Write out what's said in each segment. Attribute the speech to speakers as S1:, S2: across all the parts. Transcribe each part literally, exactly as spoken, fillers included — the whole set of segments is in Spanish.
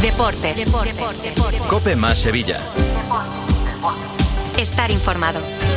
S1: Deportes. Deportes. Deportes.
S2: COPE más Sevilla.
S1: Estar informado.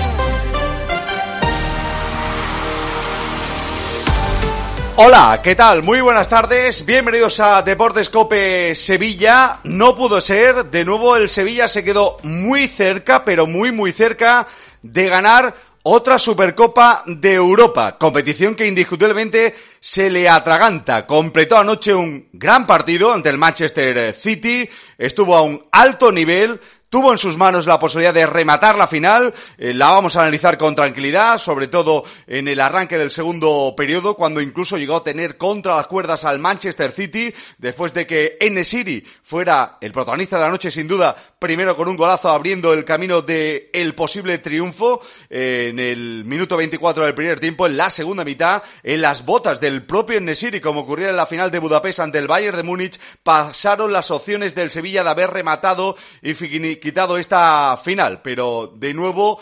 S3: Hola, ¿qué tal? Muy buenas tardes, bienvenidos a Deportes COPE Sevilla. No pudo ser, de nuevo el Sevilla se quedó muy cerca, pero muy muy cerca de ganar otra Supercopa de Europa, competición que indiscutiblemente se le atraganta. Completó anoche un gran partido ante el Manchester City, estuvo a un alto nivel, tuvo en sus manos la posibilidad de rematar la final, eh, la vamos a analizar con tranquilidad, sobre todo en el arranque del segundo periodo, cuando incluso llegó a tener contra las cuerdas al Manchester City, después de que En-Nesyri fuera el protagonista de la noche, sin duda, primero con un golazo abriendo el camino de el posible triunfo, eh, en el minuto veinticuatro del primer tiempo, en la segunda mitad, en las botas del propio En-Nesyri, como ocurrió en la final de Budapest ante el Bayern de Múnich, pasaron las opciones del Sevilla de haber rematado y finiquitado quitado esta final, pero de nuevo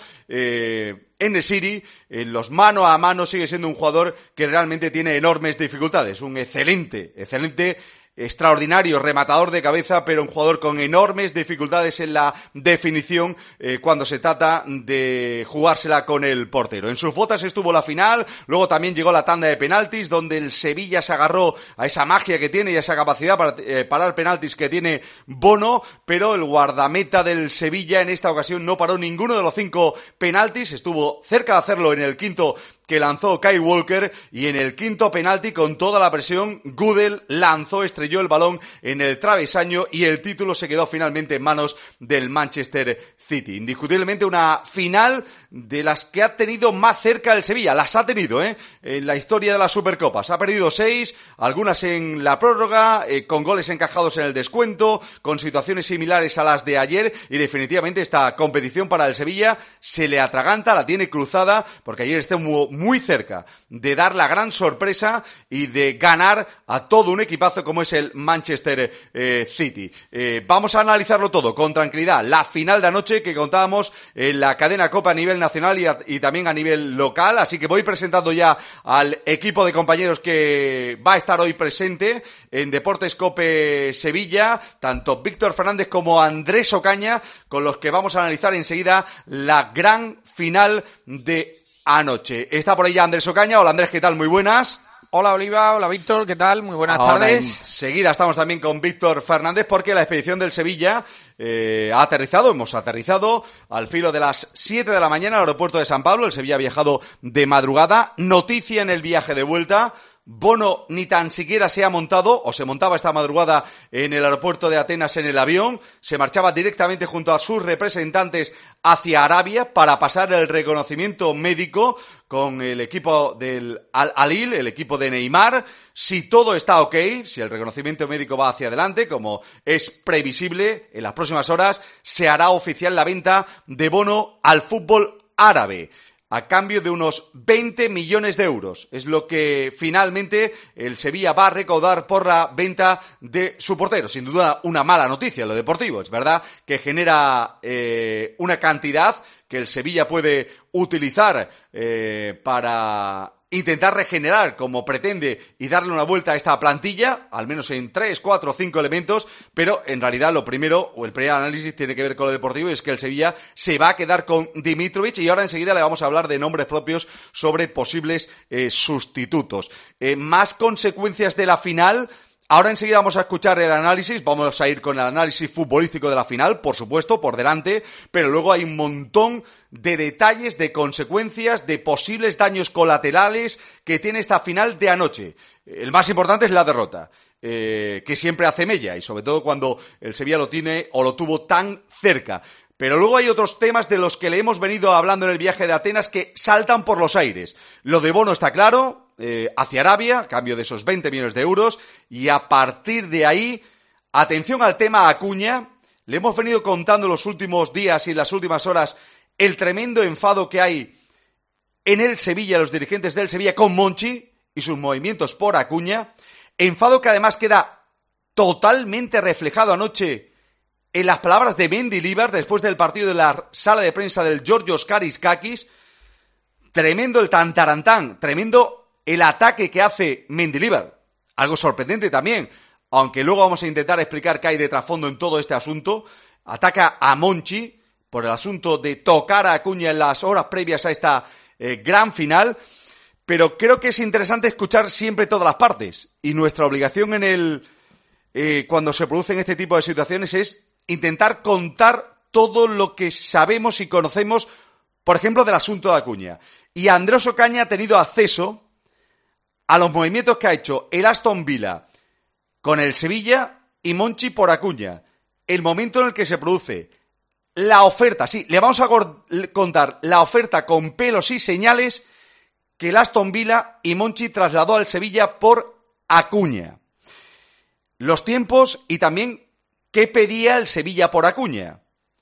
S3: eh, En-Nesyri en los mano a mano sigue siendo un jugador que realmente tiene enormes dificultades, un excelente, excelente extraordinario rematador de cabeza, pero un jugador con enormes dificultades en la definición eh, cuando se trata de jugársela con el portero. En sus botas estuvo la final, luego también llegó la tanda de penaltis, donde el Sevilla se agarró a esa magia que tiene y a esa capacidad para eh, parar penaltis que tiene Bono, pero el guardameta del Sevilla en esta ocasión no paró ninguno de los cinco penaltis, estuvo cerca de hacerlo en el quinto que lanzó Kyle Walker, y en el quinto penalti, con toda la presión, Gudelj lanzó, estrelló el balón en el travesaño y el título se quedó finalmente en manos del Manchester City. Indiscutiblemente una final de las que ha tenido más cerca el Sevilla, las ha tenido, ¿eh? En la historia de las Supercopas. Ha perdido seis, algunas en la prórroga, eh, con goles encajados en el descuento, con situaciones similares a las de ayer, y definitivamente esta competición para el Sevilla se le atraganta, la tiene cruzada, porque ayer estuvo muy cerca de dar la gran sorpresa y de ganar a todo un equipazo como es el Manchester eh, City. Eh, vamos a analizarlo todo con tranquilidad. La final de anoche que contábamos en la cadena COPE a nivel nacional y, a, y también a nivel local, así que voy presentando ya al equipo de compañeros que va a estar hoy presente en Deportes COPE Sevilla, tanto Víctor Fernández como Andrés Ocaña, con los que vamos a analizar enseguida la gran final de anoche. Está por ahí ya Andrés Ocaña. Hola Andrés, ¿qué tal? Muy buenas.
S4: Hola Oliva, hola Víctor, ¿qué tal? Muy buenas
S3: Ahora
S4: tardes.
S3: Enseguida estamos también con Víctor Fernández porque la expedición del Sevilla eh, ha aterrizado, hemos aterrizado al filo de las siete de la mañana al aeropuerto de San Pablo. El Sevilla ha viajado de madrugada. Noticia en el viaje de vuelta: Bono ni tan siquiera se ha montado, o se montaba esta madrugada en el aeropuerto de Atenas en el avión, se marchaba directamente junto a sus representantes hacia Arabia para pasar el reconocimiento médico con el equipo del Al-Ahly, el equipo de Neymar. Si todo está ok, si el reconocimiento médico va hacia adelante, como es previsible, en las próximas horas se hará oficial la venta de Bono al fútbol árabe, a cambio de unos veinte millones de euros. Es lo que finalmente el Sevilla va a recaudar por la venta de su portero. Sin duda una mala noticia en lo deportivo. Es verdad que genera eh, una cantidad que el Sevilla puede utilizar eh, para intentar regenerar como pretende y darle una vuelta a esta plantilla, al menos en tres, cuatro o cinco elementos, pero en realidad lo primero, o el primer análisis tiene que ver con lo deportivo, y es que el Sevilla se va a quedar con Dimitrovic, y ahora enseguida le vamos a hablar de nombres propios sobre posibles eh, sustitutos. Eh, más consecuencias de la final. Ahora enseguida vamos a escuchar el análisis, vamos a ir con el análisis futbolístico de la final, por supuesto, por delante, pero luego hay un montón de detalles, de consecuencias, de posibles daños colaterales que tiene esta final de anoche. El más importante es la derrota, eh, que siempre hace mella, y sobre todo cuando el Sevilla lo tiene o lo tuvo tan cerca. Pero luego hay otros temas de los que le hemos venido hablando en el viaje de Atenas que saltan por los aires. Lo de Bono está claro, eh, hacia Arabia, a cambio de esos veinte millones de euros, y a partir de ahí, atención al tema Acuña. Le hemos venido contando los últimos días y las últimas horas el tremendo enfado que hay en el Sevilla, los dirigentes del Sevilla, con Monchi y sus movimientos por Acuña. Enfado que además queda totalmente reflejado anoche en las palabras de Mendilibar después del partido de la sala de prensa del Georgios Kariskakis. Tremendo el tantarantán, tremendo el ataque que hace Mendilibar. Algo sorprendente también, aunque luego vamos a intentar explicar qué hay de trasfondo en todo este asunto. Ataca a Monchi por el asunto de tocar a Acuña en las horas previas a esta eh, gran final, pero creo que es interesante escuchar siempre todas las partes, y nuestra obligación en el eh, cuando se producen este tipo de situaciones es intentar contar todo lo que sabemos y conocemos, por ejemplo, del asunto de Acuña. Y Andrés Ocaña ha tenido acceso a los movimientos que ha hecho el Aston Villa con el Sevilla y Monchi por Acuña. El momento en el que se produce la oferta, sí, le vamos a contar la oferta con pelos y señales que el Aston Villa y Monchi trasladó al Sevilla por Acuña. Los tiempos y también qué pedía el Sevilla por Acuña.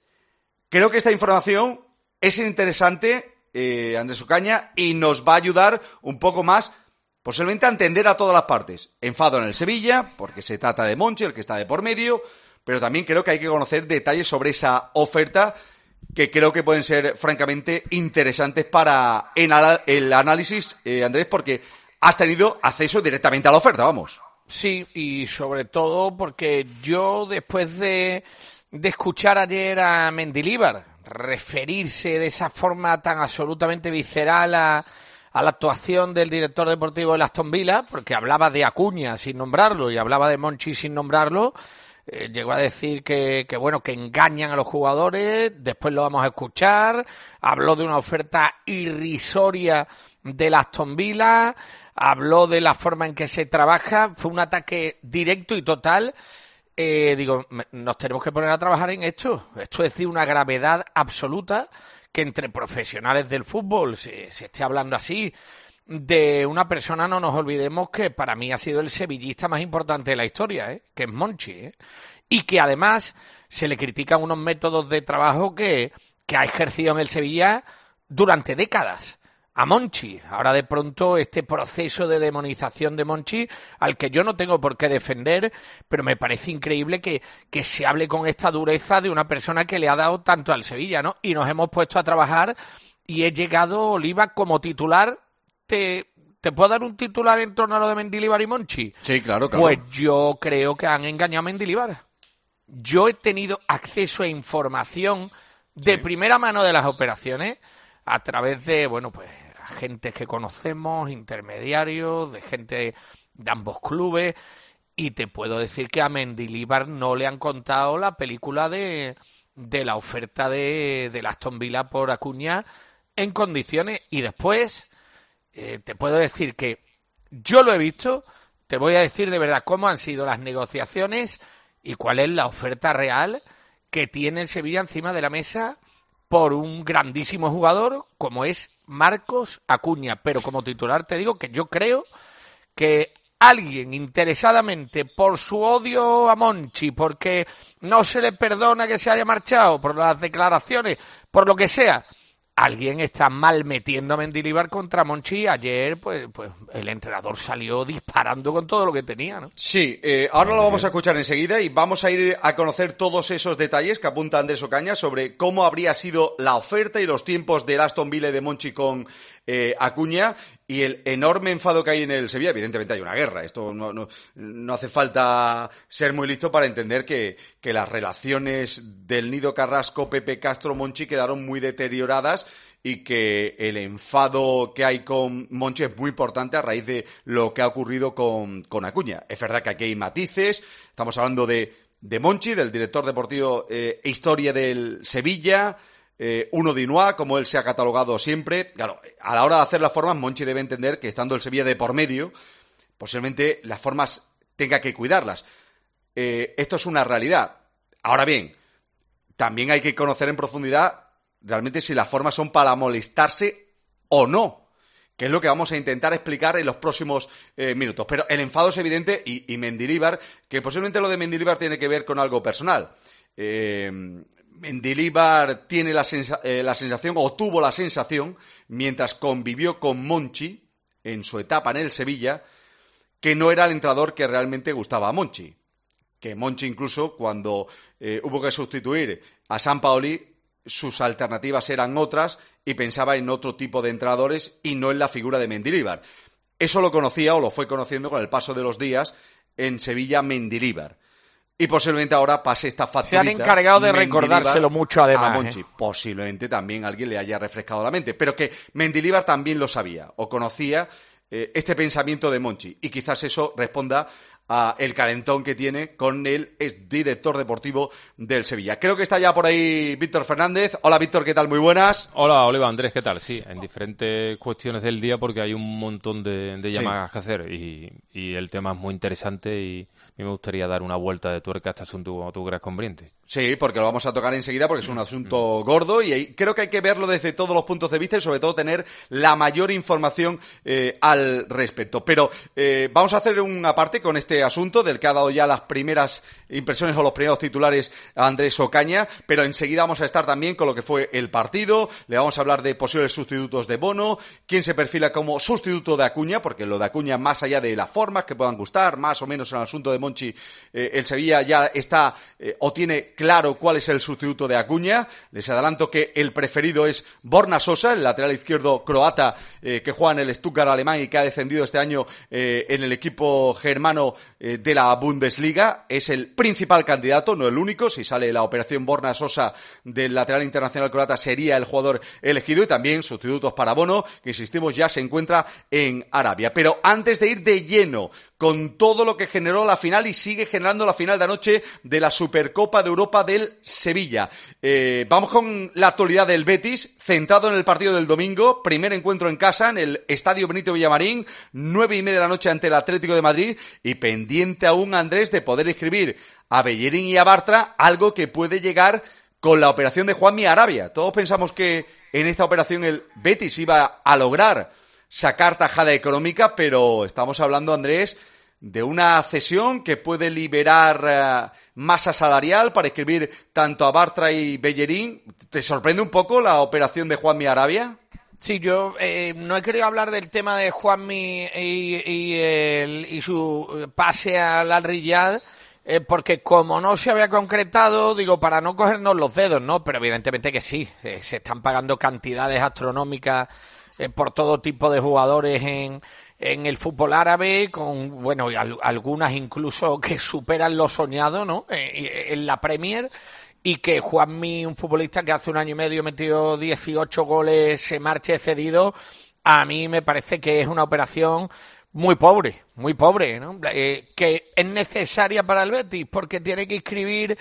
S3: Creo que esta información es interesante, eh, Andrés Ocaña, y nos va a ayudar un poco más, posiblemente, a entender a todas las partes. Enfado en el Sevilla, porque se trata de Monchi, el que está de por medio, pero también creo que hay que conocer detalles sobre esa oferta que creo que pueden ser francamente interesantes para el análisis, eh, Andrés, porque has tenido acceso directamente a la oferta, vamos.
S4: Sí, y sobre todo porque yo, después de, de escuchar ayer a Mendilibar referirse de esa forma tan absolutamente visceral a, a la actuación del director deportivo del Aston Villa, porque hablaba de Acuña sin nombrarlo y hablaba de Monchi sin nombrarlo, Eh, llegó a decir que, que bueno, que engañan a los jugadores, después lo vamos a escuchar, habló de una oferta irrisoria del Aston Villa, habló de la forma en que se trabaja, fue un ataque directo y total. Eh, digo, nos tenemos que poner a trabajar en esto, esto es de una gravedad absoluta, que entre profesionales del fútbol se, se esté hablando así de una persona. No nos olvidemos que para mí ha sido el sevillista más importante de la historia, ¿eh? Que es Monchi, ¿eh? Y que además se le critican unos métodos de trabajo que, que ha ejercido en el Sevilla durante décadas a Monchi. Ahora de pronto este proceso de demonización de Monchi, al que yo no tengo por qué defender, pero me parece increíble que, que se hable con esta dureza de una persona que le ha dado tanto al Sevilla, ¿no? Y nos hemos puesto a trabajar y he llegado, Oliva, como titular. Te, ¿Te puedo dar un titular en torno a lo de Mendilibar y Monchi?
S3: Sí, claro, claro.
S4: Pues yo creo que han engañado a Mendilibar. Yo he tenido acceso a información de sí. primera mano de las operaciones a través de, bueno, pues, agentes que conocemos, intermediarios, de gente de ambos clubes, y te puedo decir que a Mendilibar no le han contado la película de, de la oferta de, de Aston Villa por Acuña en condiciones, y después... Eh, te puedo decir que yo lo he visto, te voy a decir de verdad cómo han sido las negociaciones y cuál es la oferta real que tiene el Sevilla encima de la mesa por un grandísimo jugador como es Marcos Acuña. Pero como titular te digo que yo creo que alguien interesadamente, por su odio a Monchi, porque no se le perdona que se haya marchado, por las declaraciones, por lo que sea, alguien está mal metiendo a Mendilibar contra Monchi. Ayer, pues, pues el entrenador salió disparando con todo lo que tenía, ¿no?
S3: Sí, eh, ahora lo vamos a escuchar enseguida y vamos a ir a conocer todos esos detalles que apunta Andrés Ocaña sobre cómo habría sido la oferta y los tiempos del Aston Villa de Monchi con eh, Acuña y el enorme enfado que hay en el Sevilla. Evidentemente hay una guerra, esto no, no, no hace falta ser muy listo para entender que, que las relaciones del nido Carrasco, Pepe Castro, Monchi quedaron muy deterioradas y que el enfado que hay con Monchi es muy importante a raíz de lo que ha ocurrido con, con Acuña. Es verdad que aquí hay matices, estamos hablando de, de Monchi, del director deportivo e eh, historia del Sevilla, eh, uno de Inua, como él se ha catalogado siempre. Claro, a la hora de hacer las formas, Monchi debe entender que estando el Sevilla de por medio, posiblemente las formas tenga que cuidarlas. Eh, esto es una realidad. Ahora bien, también hay que conocer en profundidad realmente si las formas son para molestarse o no, que es lo que vamos a intentar explicar en los próximos eh, minutos. Pero el enfado es evidente y, y Mendilibar, que posiblemente lo de Mendilibar tiene que ver con algo personal. Eh, Mendilibar tiene la, sensa- eh, la sensación, o tuvo la sensación, mientras convivió con Monchi en su etapa en el Sevilla, que no era el entrenador que realmente gustaba a Monchi. Que Monchi incluso, cuando eh, hubo que sustituir a Sampaoli, sus alternativas eran otras y pensaba en otro tipo de entrenadores y no en la figura de Mendilibar. Eso lo conocía o lo fue conociendo con el paso de los días en Sevilla Mendilibar. Y posiblemente ahora pase esta facturita.
S4: Se han encargado de recordárselo mucho, además.
S3: A Monchi. ¿eh? Posiblemente también alguien le haya refrescado la mente. Pero que Mendilibar también lo sabía o conocía eh, este pensamiento de Monchi. Y quizás eso responda a el calentón que tiene con el exdirector deportivo del Sevilla. Creo que está ya por ahí Víctor Fernández. Hola, Víctor, ¿qué tal? Muy buenas.
S2: Hola, Oliva, Andrés, ¿qué tal? Sí, en diferentes cuestiones del día porque hay un montón de, de llamadas sí. que hacer y, y el tema es muy interesante y a mí me gustaría dar una vuelta de tuerca a este asunto como tú creas conveniente.
S3: Sí, porque lo vamos a tocar enseguida porque es un asunto gordo y hay, creo que hay que verlo desde todos los puntos de vista y sobre todo tener la mayor información eh, al respecto. Pero eh, vamos a hacer una parte con este asunto del que ha dado ya las primeras impresiones o los primeros titulares a Andrés Ocaña, pero enseguida vamos a estar también con lo que fue el partido, le vamos a hablar de posibles sustitutos de Bono, quién se perfila como sustituto de Acuña, porque lo de Acuña, más allá de las formas que puedan gustar, más o menos en el asunto de Monchi, eh, el Sevilla ya está eh, o tiene claro cuál es el sustituto de Acuña. Les adelanto que el preferido es Borna Sosa, el lateral izquierdo croata eh, que juega en el Stuttgart alemán y que ha descendido este año eh, en el equipo germano eh, de la Bundesliga. Es el principal candidato, no el único. Si sale la operación Borna Sosa del lateral internacional croata, sería el jugador elegido. Y también sustitutos para Bono, que insistimos ya se encuentra en Arabia. Pero antes de ir de lleno con todo lo que generó la final y sigue generando la final de anoche de la Supercopa de Europa del Sevilla. Eh, vamos con la actualidad del Betis, centrado en el partido del domingo, primer encuentro en casa, en el Estadio Benito Villamarín, nueve y media de la noche ante el Atlético de Madrid, y pendiente aún, Andrés, de poder inscribir a Bellerín y a Bartra, algo que puede llegar con la operación de Juanmi Arabia. Todos pensamos que en esta operación el Betis iba a lograr sacar tajada económica, pero estamos hablando, Andrés, de una cesión que puede liberar uh, masa salarial para inscribir tanto a Bartra y Bellerín. ¿Te sorprende un poco la operación de Juanmi Arabia?
S4: Sí, yo eh, no he querido hablar del tema de Juanmi y, y, el, y su pase al Al-Riyad, eh, porque como no se había concretado, digo, para no cogernos los dedos, ¿no? Pero evidentemente que sí, eh, se están pagando cantidades astronómicas eh, por todo tipo de jugadores en... en el fútbol árabe, con, bueno, al, algunas incluso que superan lo soñado, ¿no? Eh, en la Premier, y que Juanmi, un futbolista que hace un año y medio metió dieciocho goles, se marche cedido, a mí me parece que es una operación muy pobre, muy pobre, ¿no? Eh, que es necesaria para el Betis, porque tiene que inscribir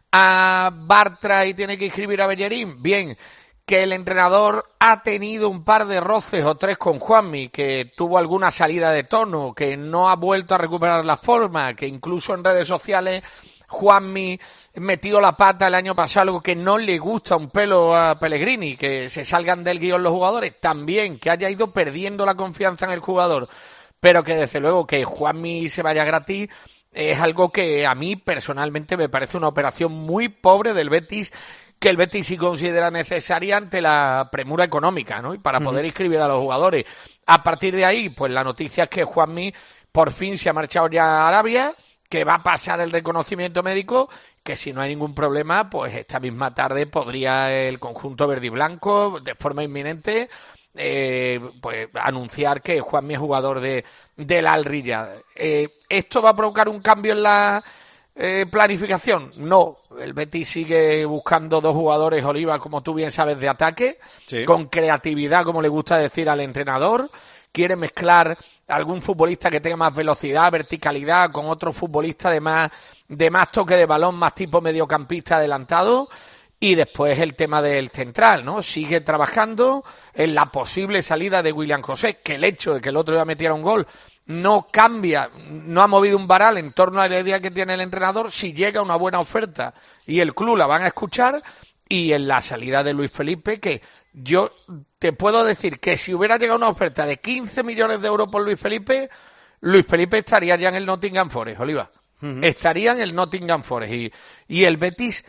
S4: a Bartra y tiene que inscribir a Bellerín. Bien, que el entrenador ha tenido un par de roces o tres con Juanmi, que tuvo alguna salida de tono, que no ha vuelto a recuperar la forma, que incluso en redes sociales Juanmi metió la pata el año pasado, algo que no le gusta un pelo a Pellegrini, que se salgan del guión los jugadores, también que haya ido perdiendo la confianza en el jugador, pero que desde luego que Juanmi se vaya gratis es algo que a mí personalmente me parece una operación muy pobre del Betis, que el Betis sí considera necesaria ante la premura económica, ¿no? Y para poder inscribir a los jugadores. A partir de ahí, pues la noticia es que Juanmi por fin se ha marchado ya a Arabia, que va a pasar el reconocimiento médico, que si no hay ningún problema, pues esta misma tarde podría el conjunto verde y blanco, de forma inminente, eh, pues anunciar que Juanmi es jugador de del Al-Riyad. Eh, ¿Esto va a provocar un cambio en la Eh, planificación? No, el Betis sigue buscando dos jugadores, Oliva, como tú bien sabes, de ataque, sí, con creatividad, como le gusta decir al entrenador. Quiere mezclar algún futbolista que tenga más velocidad, verticalidad, con otro futbolista de más, de más toque de balón, más tipo mediocampista adelantado. Y después el tema del central, ¿no? Sigue trabajando en la posible salida de William José, que el hecho de que el otro día metiera un gol no cambia, no ha movido un varal en torno a la idea que tiene el entrenador. Si llega una buena oferta y el club la van a escuchar, y en la salida de Luis Felipe, que yo te puedo decir que si hubiera llegado una oferta de quince millones de euros por Luis Felipe, Luis Felipe estaría ya en el Nottingham Forest, Oliva. Uh-huh. Estaría en el Nottingham Forest. Y, y el Betis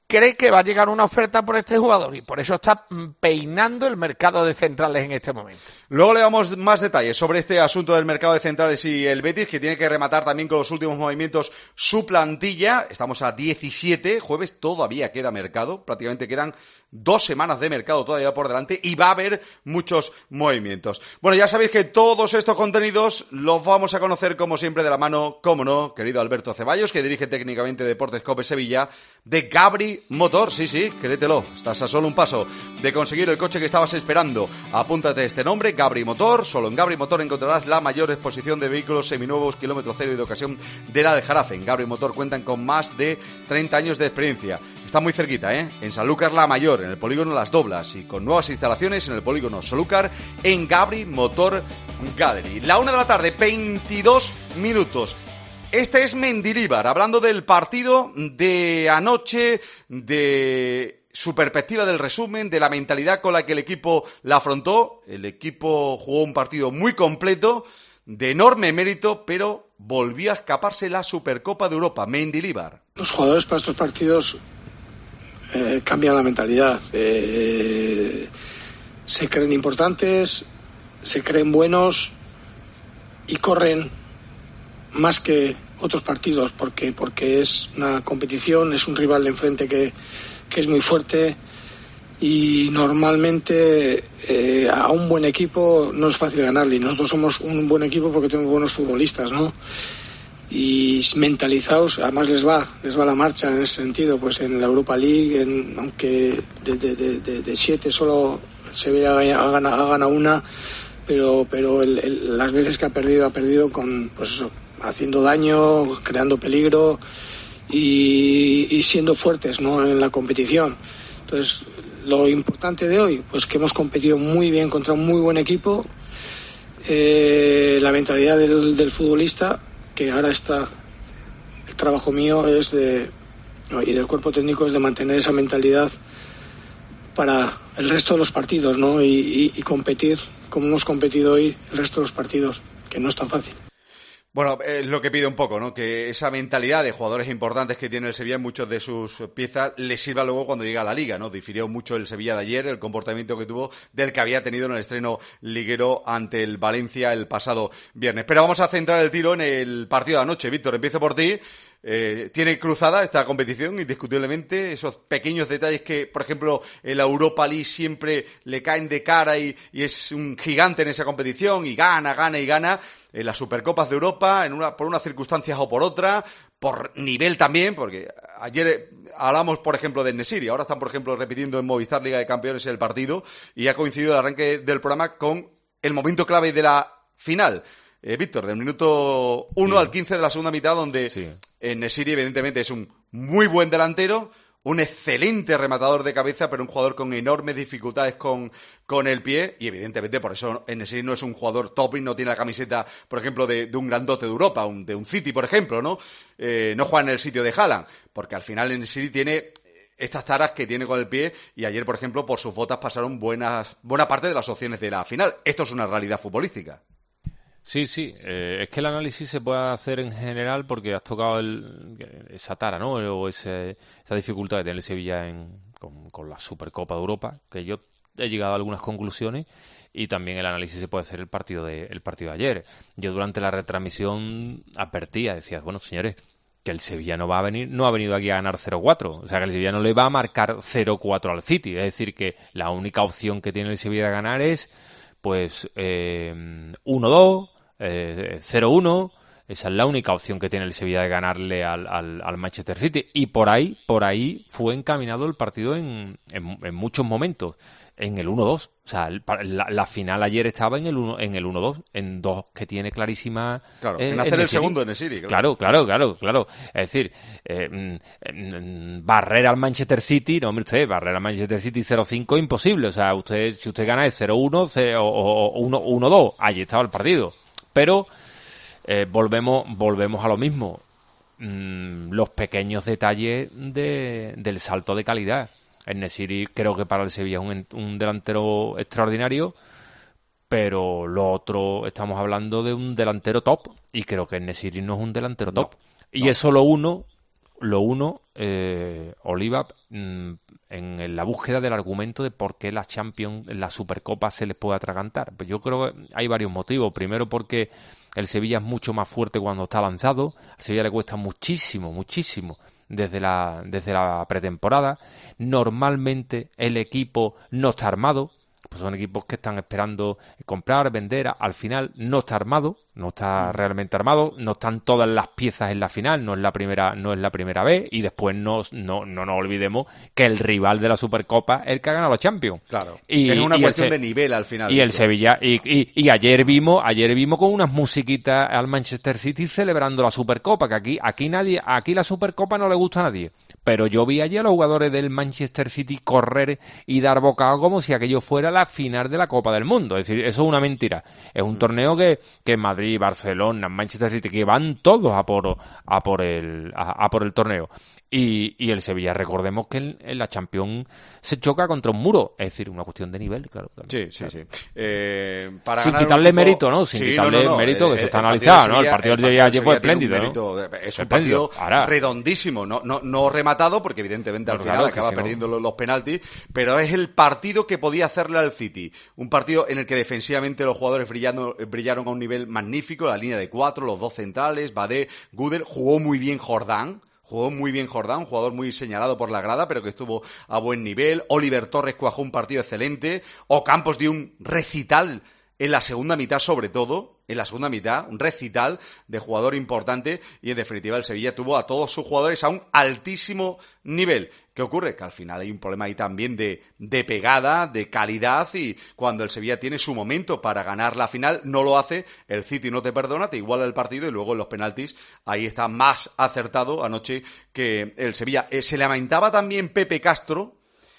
S4: cree que va a llegar una oferta por este jugador y por eso está peinando el mercado de centrales en este momento.
S3: Luego le damos más detalles sobre este asunto del mercado de centrales y el Betis, que tiene que rematar también con los últimos movimientos su plantilla. Estamos a diecisiete, jueves todavía queda mercado, prácticamente quedan dos semanas de mercado todavía por delante y va a haber muchos movimientos. Bueno, ya sabéis que todos estos contenidos los vamos a conocer como siempre de la mano, como no, querido Alberto Ceballos, que dirige técnicamente Deportes Cope Sevilla, de Gabri Motor. Sí, sí, créetelo, estás a solo un paso de conseguir el coche que estabas esperando. Apúntate este nombre, Gabri Motor. Solo en Gabri Motor encontrarás la mayor exposición de vehículos seminuevos, kilómetro cero y de ocasión del Aljarafe. En Gabri Motor cuentan con más de treinta años de experiencia. Está muy cerquita, ¿eh? En Sanlúcar La Mayor, en el polígono Las Doblas, y con nuevas instalaciones en el polígono Sanlúcar, en Gabri Motor Gallery. La una de la tarde, veintidós minutos. Este es Mendilibar, hablando del partido de anoche, de su perspectiva del resumen, de la mentalidad con la que el equipo la afrontó. El equipo jugó un partido muy completo, de enorme mérito, pero volvió a escaparse la Supercopa de Europa. Mendilibar.
S5: Los jugadores para estos partidos eh, cambian la mentalidad. Eh, se creen importantes, se creen buenos y corren más que otros partidos porque porque es una competición, es un rival de enfrente que, que es muy fuerte y normalmente eh, a un buen equipo no es fácil ganarle, y nosotros somos un buen equipo porque tenemos buenos futbolistas, ¿no? Y mentalizados, además les va les va la marcha en ese sentido, pues en la Europa League, en, aunque de, de, de, de, de siete solo Sevilla ha ganado, ha ganado una, pero pero el, el, las veces que ha perdido ha perdido con, pues eso, haciendo daño, creando peligro y, y siendo fuertes, ¿no?, en la competición. Entonces, lo importante de hoy, pues que hemos competido muy bien contra un muy buen equipo, eh, la mentalidad del, del futbolista, que ahora está, el trabajo mío es de, y del cuerpo técnico es de mantener esa mentalidad para el resto de los partidos, ¿no?, y, y, y competir como hemos competido hoy el resto de los partidos, que no es tan fácil.
S3: Bueno, es lo que pide un poco, ¿no? Que esa mentalidad de jugadores importantes que tiene el Sevilla en muchas de sus piezas les sirva luego cuando llega a la Liga, ¿no? Difirió mucho el Sevilla de ayer, el comportamiento que tuvo del que había tenido en el estreno liguero ante el Valencia el pasado viernes. Pero vamos a centrar el tiro en el partido de anoche. Víctor, empiezo por ti. Eh, tiene cruzada esta competición, indiscutiblemente, esos pequeños detalles que, por ejemplo, en la Europa League siempre le caen de cara y, y es un gigante en esa competición y gana, gana y gana. En las Supercopas de Europa, en una, por unas circunstancias o por otra, por nivel también, porque ayer hablamos, por ejemplo, de En-Nesyri, ahora están, por ejemplo, repitiendo en Movistar Liga de Campeones el partido, y ha coincidido el arranque del programa con el momento clave de la final. Eh, Víctor, del minuto uno sí. al quince de la segunda mitad, donde sí. En-Nesyri evidentemente es un muy buen delantero, un excelente rematador de cabeza, pero un jugador con enormes dificultades con, con el pie, y evidentemente por eso En-Nesyri no es un jugador top y no tiene la camiseta, por ejemplo, de, de un grandote de Europa, un, de un City, por ejemplo, ¿no? Eh, no juega en el sitio de Haaland, porque al final En-Nesyri tiene estas taras que tiene con el pie, y ayer, por ejemplo, por sus botas pasaron buenas, buena parte de las opciones de la final. Esto es una realidad futbolística.
S2: Sí, sí, eh, es que el análisis se puede hacer en general porque has tocado el, esa tara, ¿no? O ese, esa dificultad que tiene el Sevilla en, con, con la Supercopa de Europa, que yo he llegado a algunas conclusiones, y también el análisis se puede hacer el partido de el partido de ayer. Yo durante la retransmisión advertía, decía, bueno, señores, que el Sevilla no va a venir, no ha venido aquí a ganar cero cuatro, o sea, que el Sevilla no le va a marcar cero cuatro al City, es decir, que la única opción que tiene el Sevilla de ganar es, pues, eh, uno dos, Eh, cero uno, esa es la única opción que tiene el Sevilla de ganarle al, al, al Manchester City, y por ahí por ahí fue encaminado el partido en, en, en muchos momentos, en el uno dos, o sea, el, la, la final ayer estaba en el uno, en el uno dos, en dos que tiene clarísima,
S3: claro,
S2: eh,
S3: en hacer el segundo en En-Nesyri,
S2: claro. claro, claro, claro, claro, es decir, eh, mm, barrer al Manchester City, no, hombre, usted, barrer al Manchester City cero cinco imposible, o sea, usted, si usted gana es cero uno o uno dos, allí estaba el partido. Pero eh, volvemos volvemos a lo mismo. Mm, los pequeños detalles de, del salto de calidad. En-Nesyri creo que para el Sevilla es un, un delantero extraordinario, pero lo otro, estamos hablando de un delantero top, y creo que En-Nesyri no es un delantero top. No, y no. Es solo uno Lo uno, eh, Oliva, mmm, en la búsqueda del argumento de por qué la Champions, la Supercopa se les puede atragantar. Pues yo creo que hay varios motivos. Primero porque el Sevilla es mucho más fuerte cuando está lanzado. Al Sevilla le cuesta muchísimo, muchísimo desde la, desde la pretemporada. Normalmente el equipo no está armado. Pues son equipos que están esperando comprar, vender. Al final no está armado, no está realmente armado, no están todas las piezas en la final, no es la primera, no es la primera vez, y después no, no, no nos olvidemos que el rival de la Supercopa es el que ha ganado la Champions.
S3: Claro.
S2: Y,
S3: es una
S2: y
S3: cuestión
S2: el,
S3: de nivel al final.
S2: Y el Sevilla, y, y, y ayer vimos, ayer vimos con unas musiquitas al Manchester City celebrando la Supercopa, que aquí, aquí nadie, aquí la Supercopa no le gusta a nadie. Pero yo vi allí a los jugadores del Manchester City correr y dar bocado como si aquello fuera la final de la Copa del Mundo. Es decir, eso es una mentira. Es un torneo que, que Madrid, Barcelona, Manchester City, que van todos a por, a por el, a, a por el torneo. Y, y el Sevilla, recordemos que en, en la Champions se choca contra un muro. Es decir, una cuestión de nivel, claro.
S3: Sí, sí,
S2: claro.
S3: sí. Eh, para
S2: Sin
S3: ganar
S2: quitarle
S3: un tipo...
S2: mérito, ¿no? Sin
S3: sí,
S2: quitarle
S3: no, no, no.
S2: mérito, que
S3: el,
S2: eso está
S3: el
S2: analizado, ¿no? El
S3: Sevilla,
S2: partido de ayer fue espléndido, ¿no?
S3: Es un partido
S2: Ahora.
S3: redondísimo, no, no, no rematado, porque evidentemente al
S2: no,
S3: final
S2: claro,
S3: acaba
S2: si
S3: perdiendo
S2: no...
S3: los, los penaltis, pero es el partido que podía hacerle al City. Un partido en el que defensivamente los jugadores brillando, brillaron a un nivel magnífico, la línea de cuatro, los dos centrales, Badé, Gudel, jugó muy bien Jordán. Jugó muy bien Jordán, un jugador muy señalado por la grada, pero que estuvo a buen nivel. Oliver Torres cuajó un partido excelente. Ocampos dio un recital en la segunda mitad, sobre todo. En la segunda mitad, un recital de jugador importante. Y en definitiva el Sevilla tuvo a todos sus jugadores a un altísimo nivel. ¿Qué ocurre? Que al final hay un problema ahí también de, de pegada, de calidad, y cuando el Sevilla tiene su momento para ganar la final, no lo hace, el City no te perdona, te iguala el partido, y luego en los penaltis ahí está más acertado anoche que el Sevilla. Eh, se lamentaba también Pepe Castro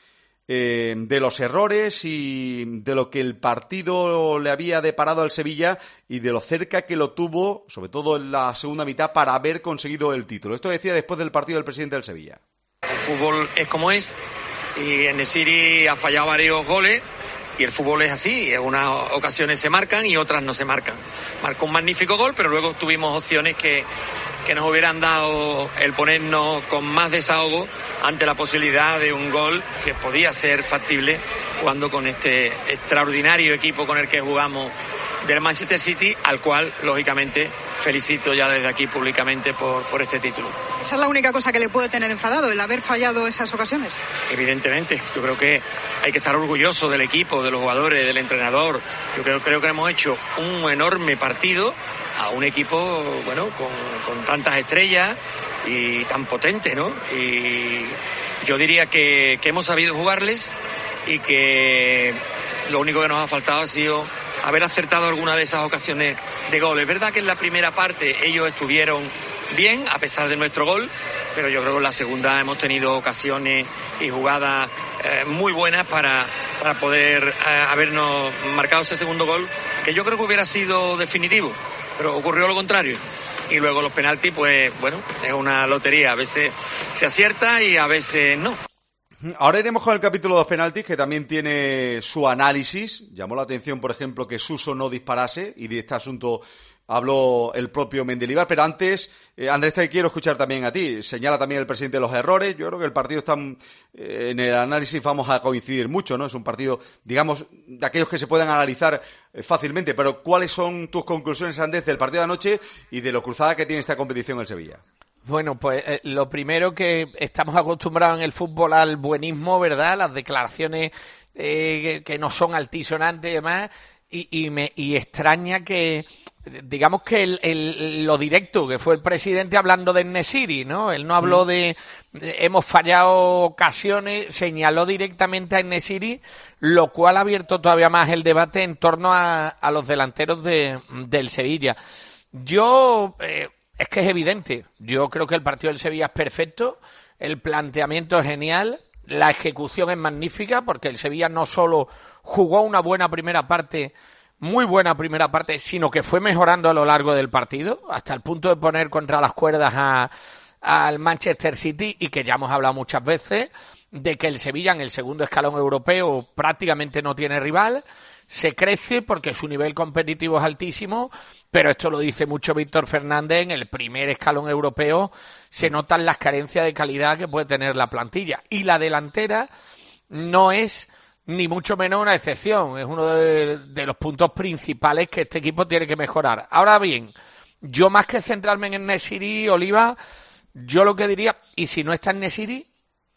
S3: eh, de los errores y de lo que el partido le había deparado al Sevilla y de lo cerca que lo tuvo, sobre todo en la segunda mitad, para haber conseguido el título. Esto decía después del partido del presidente del Sevilla.
S6: El fútbol es como es, y en Nesiri ha fallado varios goles, y el fútbol es así, en unas ocasiones se marcan y otras no se marcan. Marcó un magnífico gol, pero luego tuvimos opciones que, que nos hubieran dado el ponernos con más desahogo ante la posibilidad de un gol que podía ser factible jugando con este extraordinario equipo con el que jugamos del Manchester City, al cual, lógicamente, felicito ya desde aquí públicamente por, por este título.
S7: ¿Esa es la única cosa que le puede tener enfadado, el haber fallado esas ocasiones?
S6: Evidentemente, yo creo que hay que estar orgulloso del equipo, de los jugadores, del entrenador. Yo creo, creo que hemos hecho un enorme partido a un equipo, bueno, con, con tantas estrellas y tan potente, ¿no? Y yo diría que, que hemos sabido jugarles y que lo único que nos ha faltado ha sido haber acertado alguna de esas ocasiones de gol. Es verdad que en la primera parte ellos estuvieron bien, a pesar de nuestro gol, pero yo creo que en la segunda hemos tenido ocasiones y jugadas eh, muy buenas para, para poder eh, habernos marcado ese segundo gol, que yo creo que hubiera sido definitivo, pero ocurrió lo contrario. Y luego los penaltis, pues bueno, es una lotería, a veces se acierta y a veces no.
S3: Ahora iremos con el capítulo de los penaltis, que también tiene su análisis. Llamó la atención, por ejemplo, que Suso no disparase, y de este asunto habló el propio Mendilibar. Pero antes, eh, Andrés, te quiero escuchar también a ti. Señala también el presidente los errores. Yo creo que el partido está eh, en el análisis vamos a coincidir mucho, ¿no? Es un partido, digamos, de aquellos que se pueden analizar eh, fácilmente. Pero ¿cuáles son tus conclusiones, Andrés, del partido de anoche y de lo cruzada que tiene esta competición el Sevilla?
S4: Bueno, pues eh, lo primero, que estamos acostumbrados en el fútbol al buenismo, ¿verdad? Las declaraciones eh, que, que no son altisonantes y demás, y, y me y extraña que, digamos que el, el, lo directo que fue el presidente hablando de Nesiri, ¿no? Él no habló de, de hemos fallado ocasiones, señaló directamente a Nesiri, lo cual ha abierto todavía más el debate en torno a, a los delanteros de, del Sevilla. Yo... Eh, Es que es evidente. Yo creo que el partido del Sevilla es perfecto, el planteamiento es genial, la ejecución es magnífica, porque el Sevilla no solo jugó una buena primera parte, muy buena primera parte, sino que fue mejorando a lo largo del partido, hasta el punto de poner contra las cuerdas a, al Manchester City, y que ya hemos hablado muchas veces de que el Sevilla en el segundo escalón europeo prácticamente no tiene rival. Se crece porque su nivel competitivo es altísimo, pero esto lo dice mucho Víctor Fernández, en el primer escalón europeo se notan las carencias de calidad que puede tener la plantilla. Y la delantera no es ni mucho menos una excepción, es uno de, de los puntos principales que este equipo tiene que mejorar. Ahora bien, yo más que centrarme en Nesiri, Oliva, yo lo que diría, y si no está en Nesiri,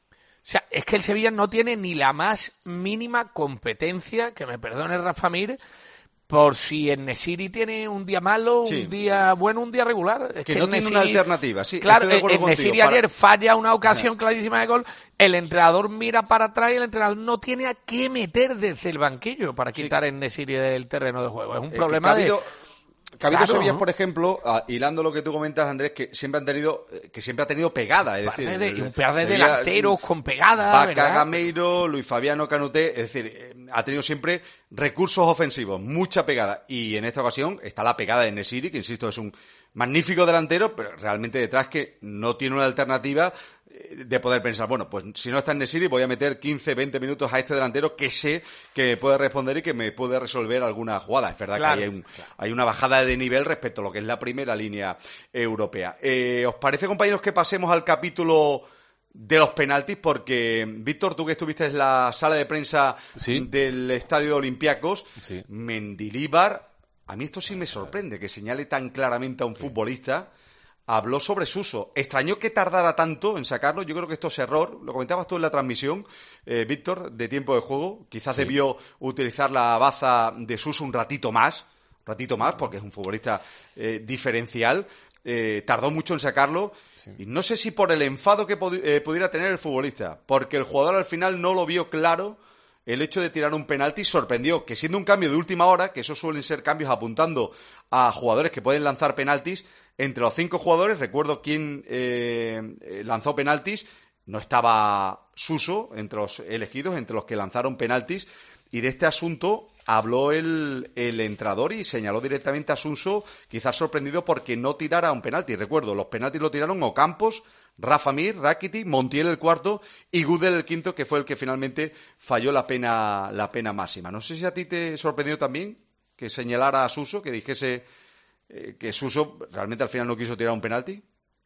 S4: o sea, es que el Sevilla no tiene ni la más mínima competencia, que me perdone Rafa Mir, por si en Nesiri tiene un día malo,
S3: sí.
S4: un día bueno, un día regular. Es
S3: que,
S4: que
S3: no tiene
S4: Nesiri,
S3: una alternativa, sí.
S4: Claro,
S3: estoy de
S4: en Nesiri ayer para... falla una ocasión clarísima de gol, el entrenador mira para atrás y el entrenador no tiene a qué meter desde el banquillo para quitar sí. en Nesiri del terreno de juego. Es un eh, problema de...
S3: Habido... Que ha habido
S4: claro,
S3: Sevillas,
S4: ¿no?
S3: por ejemplo, ah, hilando lo que tú comentas, Andrés, que siempre han tenido, que siempre ha tenido pegada, es decir,
S4: de,
S3: el,
S4: un par de
S3: Sevilla,
S4: delanteros con pegada,
S3: Vaca,
S4: ¿verdad?
S3: Gameiro, Luis Fabiano, Canuté, es decir, eh, ha tenido siempre recursos ofensivos, mucha pegada, y en esta ocasión está la pegada de Nesiri, que insisto, es un magnífico delantero, pero realmente detrás que no tiene una alternativa de poder pensar, bueno, pues si no está en Nesiri voy a meter quince, veinte minutos a este delantero que sé que puede responder y que me puede resolver alguna jugada. Es verdad claro, que hay, un, claro. hay una bajada de nivel respecto a lo que es la primera línea europea. Eh, ¿Os parece, compañeros, que pasemos al capítulo de los penaltis? Porque, Víctor, tú que estuviste en la sala de prensa ¿Sí? del Estadio de Olympiacos, sí. Mendilibar, a mí esto sí me sorprende, que señale tan claramente a un sí. futbolista. Habló sobre Suso. Extrañó que tardara tanto en sacarlo. Yo creo que esto es error. Lo comentabas tú en la transmisión, eh, Víctor, de tiempo de juego. Quizás sí. debió utilizar la baza de Suso un ratito más. Un ratito más, porque es un futbolista eh, diferencial. Eh, tardó mucho en sacarlo. Sí. Y no sé si por el enfado que pod- eh, pudiera tener el futbolista. Porque el jugador al final no lo vio claro. El hecho de tirar un penalti sorprendió. Que siendo un cambio de última hora, que esos suelen ser cambios apuntando a jugadores que pueden lanzar penaltis, entre los cinco jugadores, recuerdo quién eh, lanzó penaltis, no estaba Suso entre los elegidos, entre los que lanzaron penaltis, y de este asunto habló el, el entrenador y señaló directamente a Suso, quizás sorprendido porque no tirara un penalti. Recuerdo, los penaltis lo tiraron Ocampos, Rafa Mir, Rakitic, Montiel el cuarto y Gudel el quinto, que fue el que finalmente falló la pena, la pena máxima. No sé si a ti te sorprendió también que señalara a Suso, que dijese... que Suso realmente al final no quiso tirar un penalti.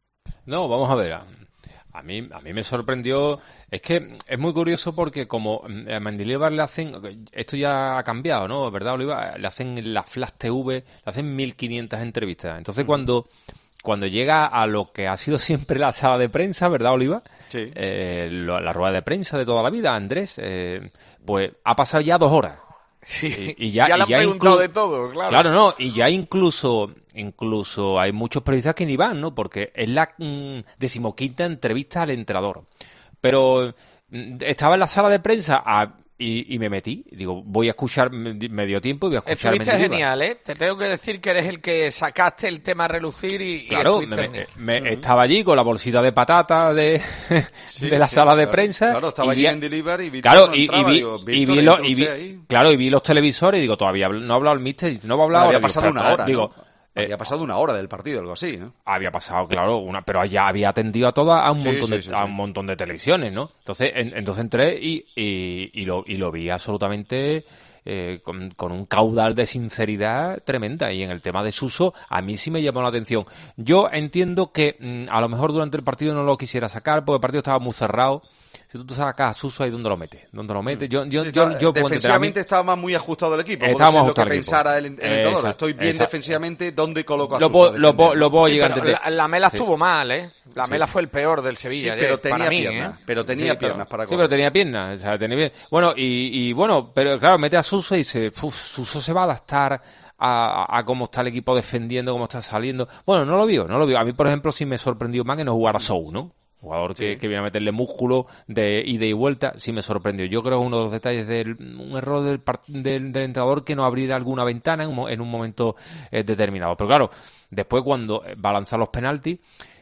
S2: No, vamos a ver. A, a mí a mí me sorprendió. Es que es muy curioso porque como a Mendilibar le hacen... Esto ya ha cambiado, ¿no? ¿Verdad, Oliva? Le hacen la Flash T V, le hacen mil quinientas entrevistas. Entonces uh-huh. cuando... Cuando llega a lo que ha sido siempre la sala de prensa, ¿verdad, Oliva?
S3: Sí.
S2: Eh, lo, la rueda de prensa de toda la vida, Andrés, eh, pues ha pasado ya dos horas.
S4: Sí,
S2: y, y ya,
S4: ya le
S2: y
S4: han
S2: ya
S4: preguntado
S2: inclu-
S4: de todo, claro.
S2: Claro, no, y ya incluso incluso hay muchos periodistas que ni van, ¿no? Porque es la mm, decimoquinta entrevista al entrenador. Pero mm, estaba en la sala de prensa a, y, y me metí. Digo, voy a escuchar, me, me dio tiempo y voy a escuchar.
S4: Estuviste genial, ¿eh? Te tengo que decir que eres el que sacaste el tema a relucir y...
S2: Claro,
S4: y
S2: me, me, me uh-huh. estaba allí con la bolsita de patata de, sí, de la sí, sala
S3: claro,
S2: de prensa.
S3: Claro, estaba
S2: y
S3: allí en Deliver y Víctor
S2: claro,
S3: no
S2: y,
S3: entraba,
S2: y vi,
S3: digo,
S2: y vi, lo, y vi claro, y vi los televisores y digo, todavía no ha hablado el míster, no va a hablar
S3: bueno,
S2: ahora.
S3: Había pasado
S2: digo,
S3: una hora,
S2: digo,
S3: ¿no? Había pasado una hora del partido, algo así, ¿no?
S2: Había pasado, claro, una, pero ya había atendido a todas a un
S3: sí,
S2: montón
S3: sí,
S2: de
S3: sí,
S2: a
S3: sí.
S2: un montón de televisiones, ¿no? Entonces, en, entonces entré y, y, y lo y lo vi absolutamente eh, con, con un caudal de sinceridad tremenda. Y en el tema de Suso, a mí sí me llamó la atención. Yo entiendo que mmm, a lo mejor durante el partido no lo quisiera sacar porque el partido estaba muy cerrado. Si tú te sacas a Suso, ¿ahí dónde lo metes? ¿Dónde lo metes? Yo, yo,
S3: sí,
S2: yo, yo, yo
S3: defensivamente mí, estaba muy ajustado el equipo.
S2: Estábamos
S3: Puede ser lo que
S2: el
S3: pensara el, el entrenador.
S2: Exacto,
S3: Estoy bien
S2: exacto.
S3: defensivamente, ¿dónde coloco a
S2: lo
S3: Suso?
S2: Po, lo, po, lo puedo
S4: sí,
S2: llegar a entender.
S4: La, la Mela
S2: sí.
S4: estuvo mal, ¿eh? La
S3: sí.
S4: Mela fue el peor del Sevilla.
S3: Sí, pero
S4: eh,
S3: tenía
S4: para mí,
S3: piernas.
S4: ¿eh?
S3: Pero tenía
S2: sí,
S3: piernas
S2: pero,
S3: para correr.
S2: Sí, pero tenía piernas. O sea, tenía bien. Bueno, y, y bueno, pero claro, mete a Suso y dice, Suso se va a adaptar a, a, a cómo está el equipo defendiendo, cómo está saliendo. Bueno, no lo vio, no lo vio. A mí, por ejemplo, sí me sorprendió más que no jugara Sou, ¿no? Jugador que, sí. que viene a meterle músculo de ida y vuelta, sí me sorprendió. Yo creo que uno de los detalles del un error del, del, del entrenador que no abrir alguna ventana en un, en un momento eh, determinado. Pero claro, después cuando va a lanzar los penaltis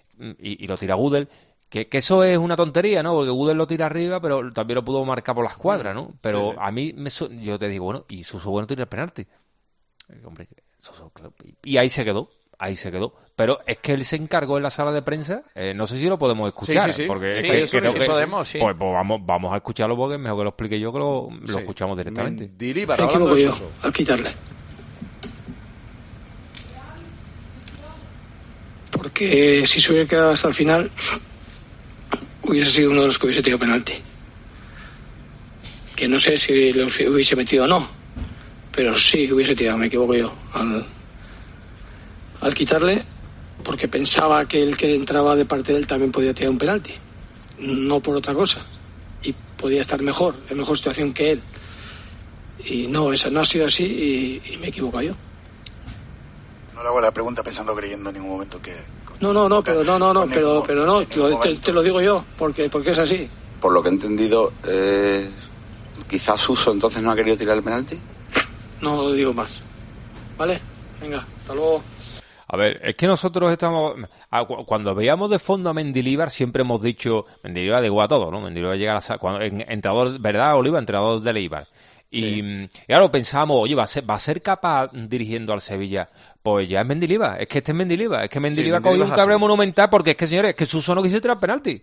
S2: y, y lo tira Gudel, que, que eso es una tontería, ¿no? Porque Gudel lo tira arriba, pero también lo pudo marcar por la escuadra, ¿no? Pero sí, sí. a mí, me so, yo te digo, bueno, y Suso bueno tira el penalti. Hombre, Suso, claro, y ahí se quedó. ahí se quedó. Pero es que él se encargó en la sala de prensa, eh, no sé si lo podemos escuchar,
S3: sí, sí, sí.
S2: porque
S3: Sí,
S2: es que,
S3: eso
S2: creo
S3: sí,
S2: que
S4: podemos, sí.
S2: Pues, pues vamos, vamos a escucharlo porque es mejor que lo explique yo que lo, lo
S3: Sí.
S2: escuchamos directamente.
S3: Mendilibar,
S5: Me
S3: hablando
S5: equivoco
S3: de
S5: yo
S3: Suso.
S5: al quitarle. Porque si se hubiera quedado hasta el final, hubiese sido uno de los que hubiese tenido penalti. Que no sé si lo hubiese metido o no, pero sí hubiese tirado, me equivoco yo, al, al quitarle, porque pensaba que el que entraba de parte de él también podía tirar un penalti, no por otra cosa, y podía estar mejor, en mejor situación que él. Y no, esa no ha sido así y, y me equivoco yo.
S8: No le hago la pregunta pensando, creyendo en ningún momento que...
S5: No, no, no, pero no, no, no,
S8: en
S5: pero,
S8: ningún-
S5: pero no,
S8: en
S5: te,
S8: ningún
S5: lo- te-
S8: momento.
S5: te lo digo yo, porque, porque es así.
S9: Por lo que he entendido, eh, quizás Suso entonces no ha querido tirar el penalti.
S5: No digo más. ¿Vale? Venga, hasta luego.
S2: A ver, es que nosotros estamos... a- cu- Cuando veíamos de fondo a Mendilibar, siempre hemos dicho... Mendilibar de igual a todo, ¿no? Mendilibar llega a la sala... Cuando, en, entrenador, ¿verdad, Oliva? Entrenador del Eibar. Y,
S3: Sí.
S2: y claro, pensábamos, oye, ¿va a ser, va a ser capaz dirigiendo al Sevilla? Pues ya es Mendilibar, es que este es Mendilibar, es que Mendilibar
S3: Sí,
S2: cogió
S3: Mendilibar
S2: un cabreo
S3: así.
S2: monumental porque es que, señores, es que Suso no quiso tirar penalti.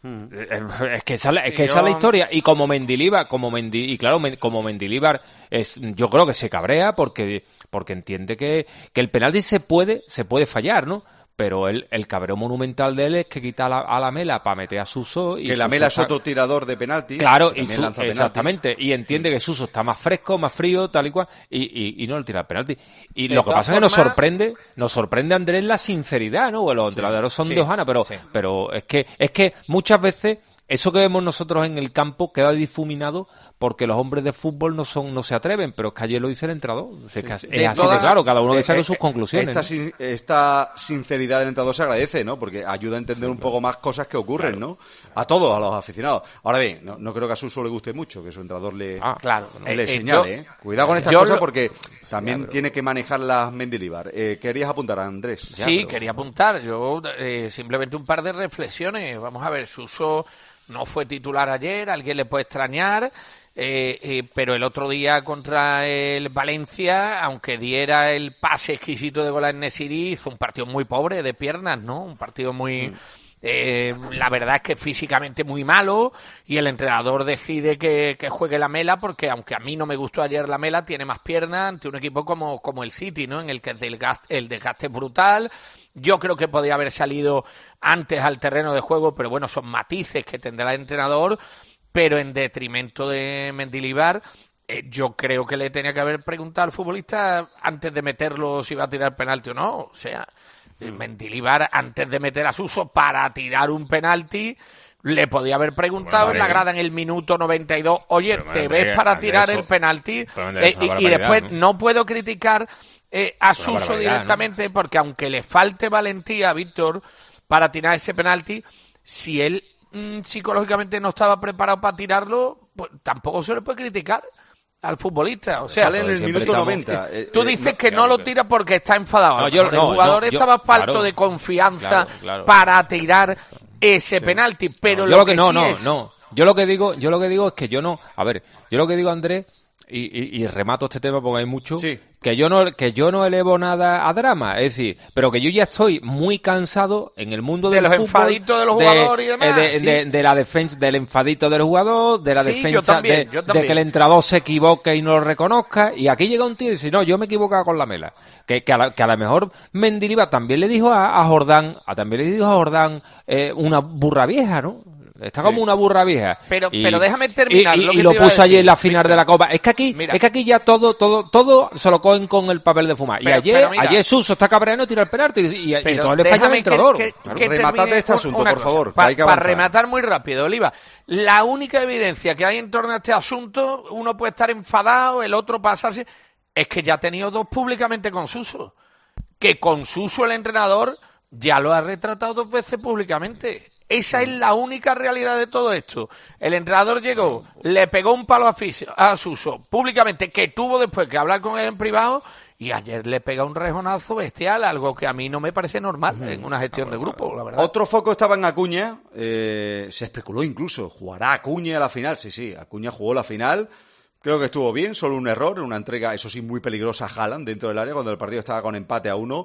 S2: Eh, Es que esa, es la- es que esa es la
S4: Yo-
S2: historia. Y como Mendilibar, como Mendi, y claro, Men- como Mendilibar es, yo creo que se cabrea porque, porque entiende que, que el penalti se puede, se puede fallar, ¿no? Pero el, el cabreo monumental de él es que quita a la, a la Mela para meter a Suso y
S3: Que la
S2: Suso
S3: Mela es
S2: está-
S3: otro tirador de penaltis.
S2: Claro,
S3: que
S2: y
S3: también
S2: Su-
S3: lanza penaltis.
S2: exactamente, y entiende que Suso está más fresco, más frío, tal y cual, y, y, y no le tira el penalti. Y
S4: De
S2: lo que
S4: todas
S2: pasa es que nos
S4: formas-
S2: sorprende, nos sorprende Andrés la sinceridad, ¿no? Bueno, los entrenadores son
S4: sí,
S2: de Ojana, pero,
S4: sí.
S2: pero es que, es que muchas veces eso que vemos nosotros en el campo queda difuminado porque los hombres de fútbol no son, no se atreven, pero es que ayer lo dice el entrenador. O sea, es que es
S4: De
S2: así
S4: todas-
S2: de claro, cada uno que
S3: Eh,
S2: saque
S3: eh,
S2: sus conclusiones.
S3: Esta,
S2: ¿no?
S3: sin- esta sinceridad del entrenador se agradece, ¿no? Porque ayuda a entender un poco más cosas que ocurren, ¿no? A todos, a los aficionados. Ahora bien, no, no creo que a Suso le guste mucho que su entrenador le,
S2: Ah,
S4: Claro.
S3: le
S4: Eh, eh,
S3: señale,
S4: yo-
S3: ¿eh? Cuidado con estas
S4: yo
S3: cosas
S4: lo-
S3: porque también tiene que manejar las Mendilibar. Eh, ¿Querías apuntar, Andrés? Ya,
S4: Sí,
S3: pero-
S4: quería apuntar. Yo eh, simplemente un par de reflexiones. Vamos a ver, Suso no fue titular ayer, alguien le puede extrañar, eh, eh, pero el otro día contra el Valencia, aunque diera el pase exquisito de gol a Nesiri, hizo un partido muy pobre de piernas, ¿no? Un partido muy... Eh, la verdad es que físicamente muy malo y el entrenador decide que, que juegue la Mela porque aunque a mí no me gustó ayer la Mela, tiene más piernas ante un equipo como, como el City, ¿no? En el que el desgaste, el desgaste es brutal. Yo creo que podía haber salido antes al terreno de juego, pero bueno, son matices que tendrá el entrenador, pero en detrimento de Mendilibar, eh, yo creo que le tenía que haber preguntado al futbolista antes de meterlo si iba a tirar penalti o no. O sea, Mendilibar antes de meter a Suso para tirar un penalti le podía haber preguntado
S2: Bueno,
S4: en la
S2: Andrés,
S4: grada en el minuto noventa y dos, oye,
S2: pero,
S4: ¿te
S2: Andrés,
S4: ves para
S2: Andrés,
S4: tirar
S2: eso-
S4: el penalti?
S2: pero, Andrés,
S4: Eh,
S2: es una
S4: y, y
S2: barbaridad,
S4: después
S2: ¿no?
S4: no puedo criticar eh, a
S2: Una
S4: Suso
S2: barbaridad,
S4: directamente porque aunque le falte valentía a Víctor para tirar ese penalti, si él mm, psicológicamente no estaba preparado para tirarlo, pues tampoco se le puede criticar al futbolista. O sea,
S3: Sale en el
S2: siempre
S3: minuto
S2: estamos-
S3: noventa. eh,
S4: tú
S3: eh,
S4: dices
S3: no-
S4: que no
S2: claro,
S4: lo
S2: claro.
S4: tira porque está enfadado.
S2: No,
S4: A lo
S2: yo-
S4: mejor
S2: no,
S4: el jugador
S2: no, yo-
S4: estaba falto
S2: claro.
S4: de confianza
S2: Claro, claro.
S4: para tirar ese penalti, pero
S2: yo
S4: lo,
S2: lo que, no,
S4: sí
S2: no,
S4: es-
S2: no. Yo lo que digo, yo lo que digo es que yo no, a ver, yo lo que digo, Andrés, y, y, y remato este tema porque hay mucho,
S3: Sí.
S2: que yo no, que yo no elevo nada a drama, es decir, pero que yo ya estoy muy cansado en el mundo
S4: De
S2: del
S4: los
S2: fútbol,
S4: enfaditos de los jugadores y demás,
S2: eh, de,
S4: sí.
S2: de- de la defensa, del enfadito del jugador, de la
S4: Sí, yo
S2: defensa
S4: también,
S2: de,
S4: yo
S2: de
S4: también.
S2: que el entrenador se equivoque y no lo reconozca, y aquí llega un tío y dice, no, yo me he equivocado con la Mela, que, que, a, la, que a lo mejor Mendilibar también le dijo a, a Jordán, a, también le dijo a Jordán eh, una burra vieja, ¿no? Está como una burra vieja.
S4: Pero- pero déjame terminar
S2: Y, y-
S4: lo que
S2: y lo
S4: te iba a
S2: puso
S4: decir,
S2: ayer en la final
S4: Víctor.
S2: de la Copa. Es que aquí,
S4: Mira.
S2: es que aquí ya todo, todo, todo se lo cogen con el papel de fumar. Y
S4: Pero-
S2: ayer,
S4: pero mira.
S2: ayer Suso está cabreando y tira el penalti y, y, y
S4: Pero
S2: todo le falla al
S4: déjame que-
S2: entrenador.
S4: que-
S3: Claro,
S4: que
S3: rematate
S4: termine
S3: este
S4: un-
S3: asunto,
S4: una
S3: por
S4: cosa.
S3: favor, que
S4: Pa-
S3: hay que
S4: Para
S3: avanzar.
S4: rematar muy rápido, Oliva. La única evidencia que hay en torno a este asunto, uno puede estar enfadado, el otro pasarse, es que ya ha tenido dos públicamente con Suso. Que con Suso el entrenador ya lo ha retratado dos veces públicamente. Esa es la única realidad de todo esto. El entrenador llegó, le pegó un palo a, Fis- a Suso públicamente, que tuvo después que hablar con él en privado, y ayer le pega un rejonazo bestial, algo que a mí no me parece normal en una gestión de grupo, la verdad.
S3: Otro foco estaba en Acuña, eh, se especuló incluso, ¿jugará Acuña a la final? Sí, sí, Acuña jugó la final, creo que estuvo bien, solo un error, una entrega, eso sí, muy peligrosa a Haaland dentro del área, cuando el partido estaba con empate a uno,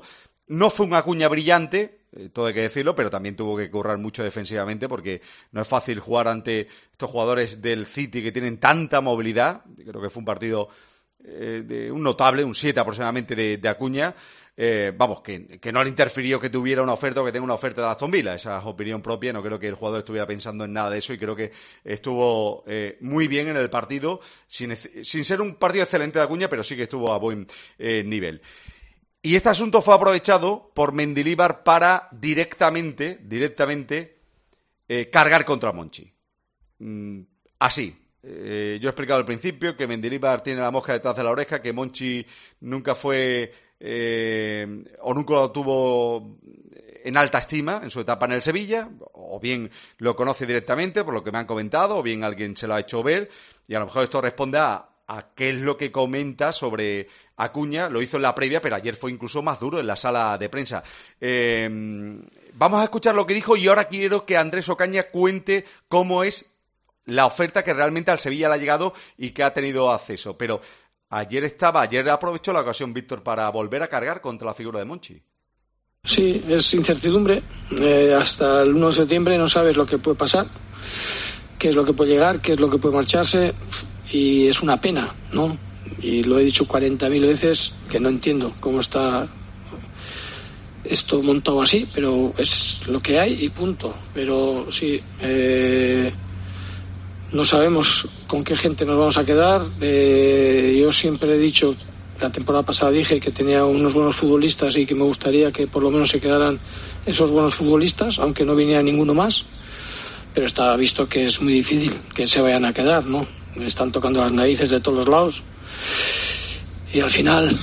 S3: No fue un Acuña brillante, eh, todo hay que decirlo, pero también tuvo que currar mucho defensivamente porque no es fácil jugar ante estos jugadores del City que tienen tanta movilidad. Creo que fue un partido eh, de un notable, un siete aproximadamente de, de Acuña. Eh, vamos, que, que no le interfirió que tuviera una oferta o que tenga una oferta de Aston Villa. Esa es opinión propia, no creo que el jugador estuviera pensando en nada de eso y creo que estuvo eh, muy bien en el partido, sin, sin ser un partido excelente de Acuña, pero sí que estuvo a buen eh, nivel. Y este asunto fue aprovechado por Mendilibar para directamente, directamente eh, cargar contra Monchi. Mm, así. Eh, yo he explicado al principio que Mendilibar tiene la mosca detrás de la oreja, que Monchi nunca fue eh, o nunca lo tuvo en alta estima en su etapa en el Sevilla, o bien lo conoce directamente por lo que me han comentado, o bien alguien se lo ha hecho ver, y a lo mejor esto responde a a qué es lo que comenta sobre Acuña. Lo hizo en la previa, pero ayer fue incluso más duro en la sala de prensa. Eh, vamos a escuchar lo que dijo y ahora quiero que Andrés Ocaña cuente cómo es la oferta que realmente al Sevilla le ha llegado y que ha tenido acceso. Pero ayer estaba, ayer aprovechó la ocasión Víctor para volver a cargar contra la figura de Monchi.
S5: Sí, es incertidumbre. Eh, hasta el uno de septiembre no sabes lo que puede pasar, qué es lo que puede llegar, qué es lo que puede marcharse. Y es una pena, ¿no? Y lo he dicho cuarenta mil veces, que no entiendo cómo está esto montado así, pero es lo que hay y punto. Pero sí, eh, no sabemos con qué gente nos vamos a quedar. Eh, yo siempre he dicho, la temporada pasada dije que tenía unos buenos futbolistas y que me gustaría que por lo menos se quedaran esos buenos futbolistas, aunque no viniera ninguno más. Pero está visto que es muy difícil que se vayan a quedar, ¿no? Me están tocando las narices de todos los lados y al final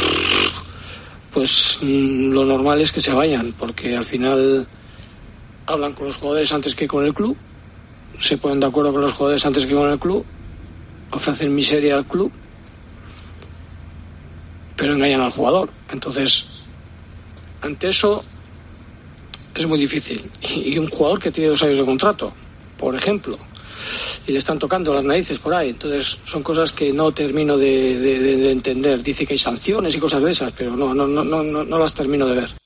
S5: pues lo normal es que se vayan, porque al final hablan con los jugadores antes que con el club, se ponen de acuerdo con los jugadores antes que con el club, ofrecen miseria al club, pero engañan al jugador. Entonces, ante eso es muy difícil. Y un jugador que tiene dos años de contrato, por ejemplo, y le están tocando las narices por ahí. Entonces son cosas que no termino de, de, de entender. Dice que hay sanciones y cosas de esas, pero no, no, no, no, no las termino de ver.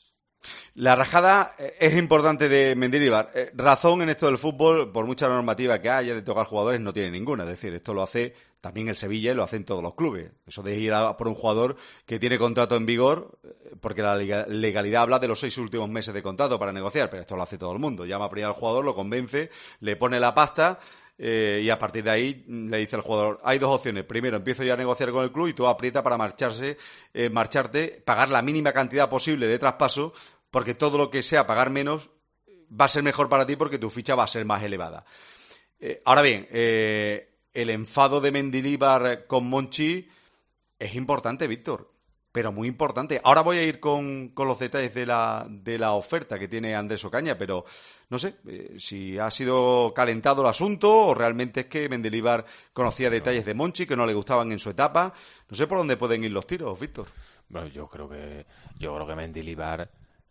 S3: La rajada es importante de Mendilibar. Eh, razón en esto del fútbol, por mucha normativa que haya de tocar jugadores, no tiene ninguna. Es decir, esto lo hace también el Sevilla y lo hacen todos los clubes. Eso de ir a por un jugador que tiene contrato en vigor, porque la legalidad habla de los seis últimos meses de contrato para negociar, pero esto lo hace todo el mundo. Llama primero al jugador, lo convence, le pone la pasta eh, y a partir de ahí le dice al jugador, hay dos opciones. Primero, empiezo ya a negociar con el club y tú aprieta para marcharse, eh, marcharte, pagar la mínima cantidad posible de traspaso, porque todo lo que sea pagar menos va a ser mejor para ti porque tu ficha va a ser más elevada. Eh, ahora bien, eh, el enfado de Mendilibar con Monchi es importante, Víctor, pero muy importante. Ahora voy a ir con, con los detalles de la, de la oferta que tiene Andrés Ocaña, pero no sé eh, si ha sido calentado el asunto o realmente es que Mendilibar conocía detalles de Monchi que no le gustaban en su etapa. No sé por dónde pueden ir los tiros, Víctor.
S2: Bueno, yo creo que yo creo que Mendilibar,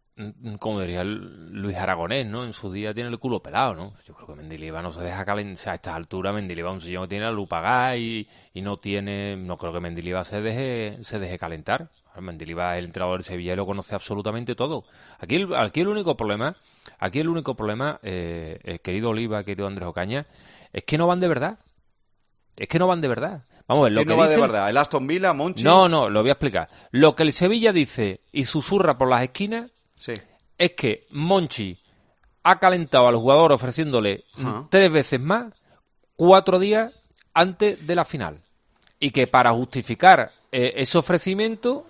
S2: como diría Luis Aragonés, ¿no? En su día tiene el culo pelado, ¿no? Yo creo que Mendilibar no se deja calentar. A estas alturas Mendilibar un señor tiene la luz apagada y, y no tiene... No creo que Mendilibar se deje se deje calentar. Mendilibar es el entrenador del Sevilla y lo conoce absolutamente todo. Aquí el, aquí el único problema, aquí el único problema, eh, eh, querido Oliva, querido Andrés Ocaña, es que no van de verdad. Es que no van de verdad. Vamos a ver, lo
S3: ¿Quién
S2: que
S3: no va
S2: dicen...
S3: de verdad? ¿El Aston Villa, Monchi?
S2: No, no, lo voy a explicar. Lo que el Sevilla dice y susurra por las esquinas
S3: sí.
S2: es que Monchi ha calentado al jugador ofreciéndole uh-huh. tres veces más cuatro días antes de la final. Y que para justificar eh, ese ofrecimiento,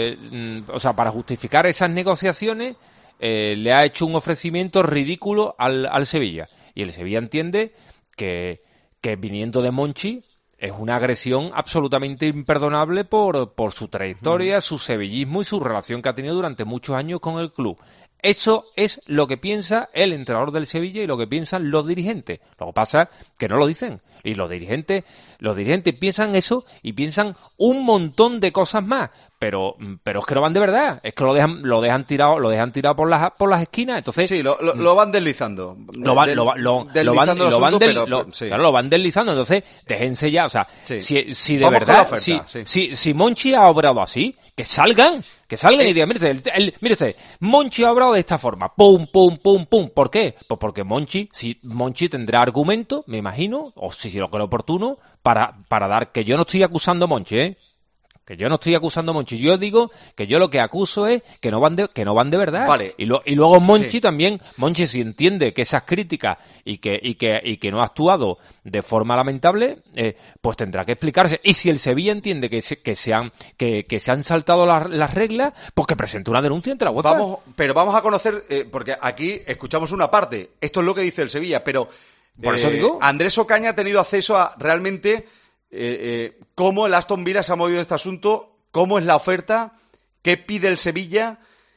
S2: eh, o sea, para justificar esas negociaciones, eh, le ha hecho un ofrecimiento ridículo al, al Sevilla. Y el Sevilla entiende que, que viniendo de Monchi es una agresión absolutamente imperdonable por, por su trayectoria, uh-huh. su sevillismo y su relación que ha tenido durante muchos años con el club. Eso es lo que piensa el entrenador del Sevilla y lo que piensan los dirigentes. Lo que pasa es que no lo dicen. Y los dirigentes, los dirigentes piensan eso y piensan un montón de cosas más. pero pero es que no van de verdad, es que lo dejan lo dejan tirado lo dejan tirado por las por las esquinas, entonces
S3: sí, lo, lo, lo van deslizando.
S2: Lo van,
S3: Del,
S2: lo, lo,
S3: deslizando
S2: lo van, lo van, del,
S3: pero,
S2: lo,
S3: sí.
S2: claro, lo van deslizando, entonces déjense ya, o sea,
S3: sí.
S2: si, si de
S3: Vamos
S2: verdad,
S3: oferta,
S2: si,
S3: sí.
S2: si, si Monchi ha obrado así, que salgan, que salgan y digan, mírese, el, el, mírese, Monchi ha obrado de esta forma, pum, pum, pum, pum, ¿por qué? Pues porque Monchi, si Monchi tendrá argumento, me imagino, o si, si lo creo oportuno, para, para dar, que yo no estoy acusando a Monchi, ¿eh? Que yo no estoy acusando a Monchi, yo digo que yo lo que acuso es que no van de, que no van de verdad.
S3: Vale.
S2: Y, lo, y luego Monchi
S3: sí.
S2: también, Monchi si entiende que esas críticas y que, y que, y que no ha actuado de forma lamentable, eh, pues tendrá que explicarse. Y si el Sevilla entiende que se, que se han, que, que se han saltado las, las reglas, pues que presente una denuncia ante la UEFA.
S3: Vamos, pero vamos a conocer, eh, porque aquí escuchamos una parte, esto es lo que dice el Sevilla, pero
S2: por
S3: eh,
S2: eso digo.
S3: Andrés Ocaña ha tenido acceso a realmente Eh, eh, cómo el Aston Villa se ha movido de este asunto, cómo es la oferta, qué pide el Sevilla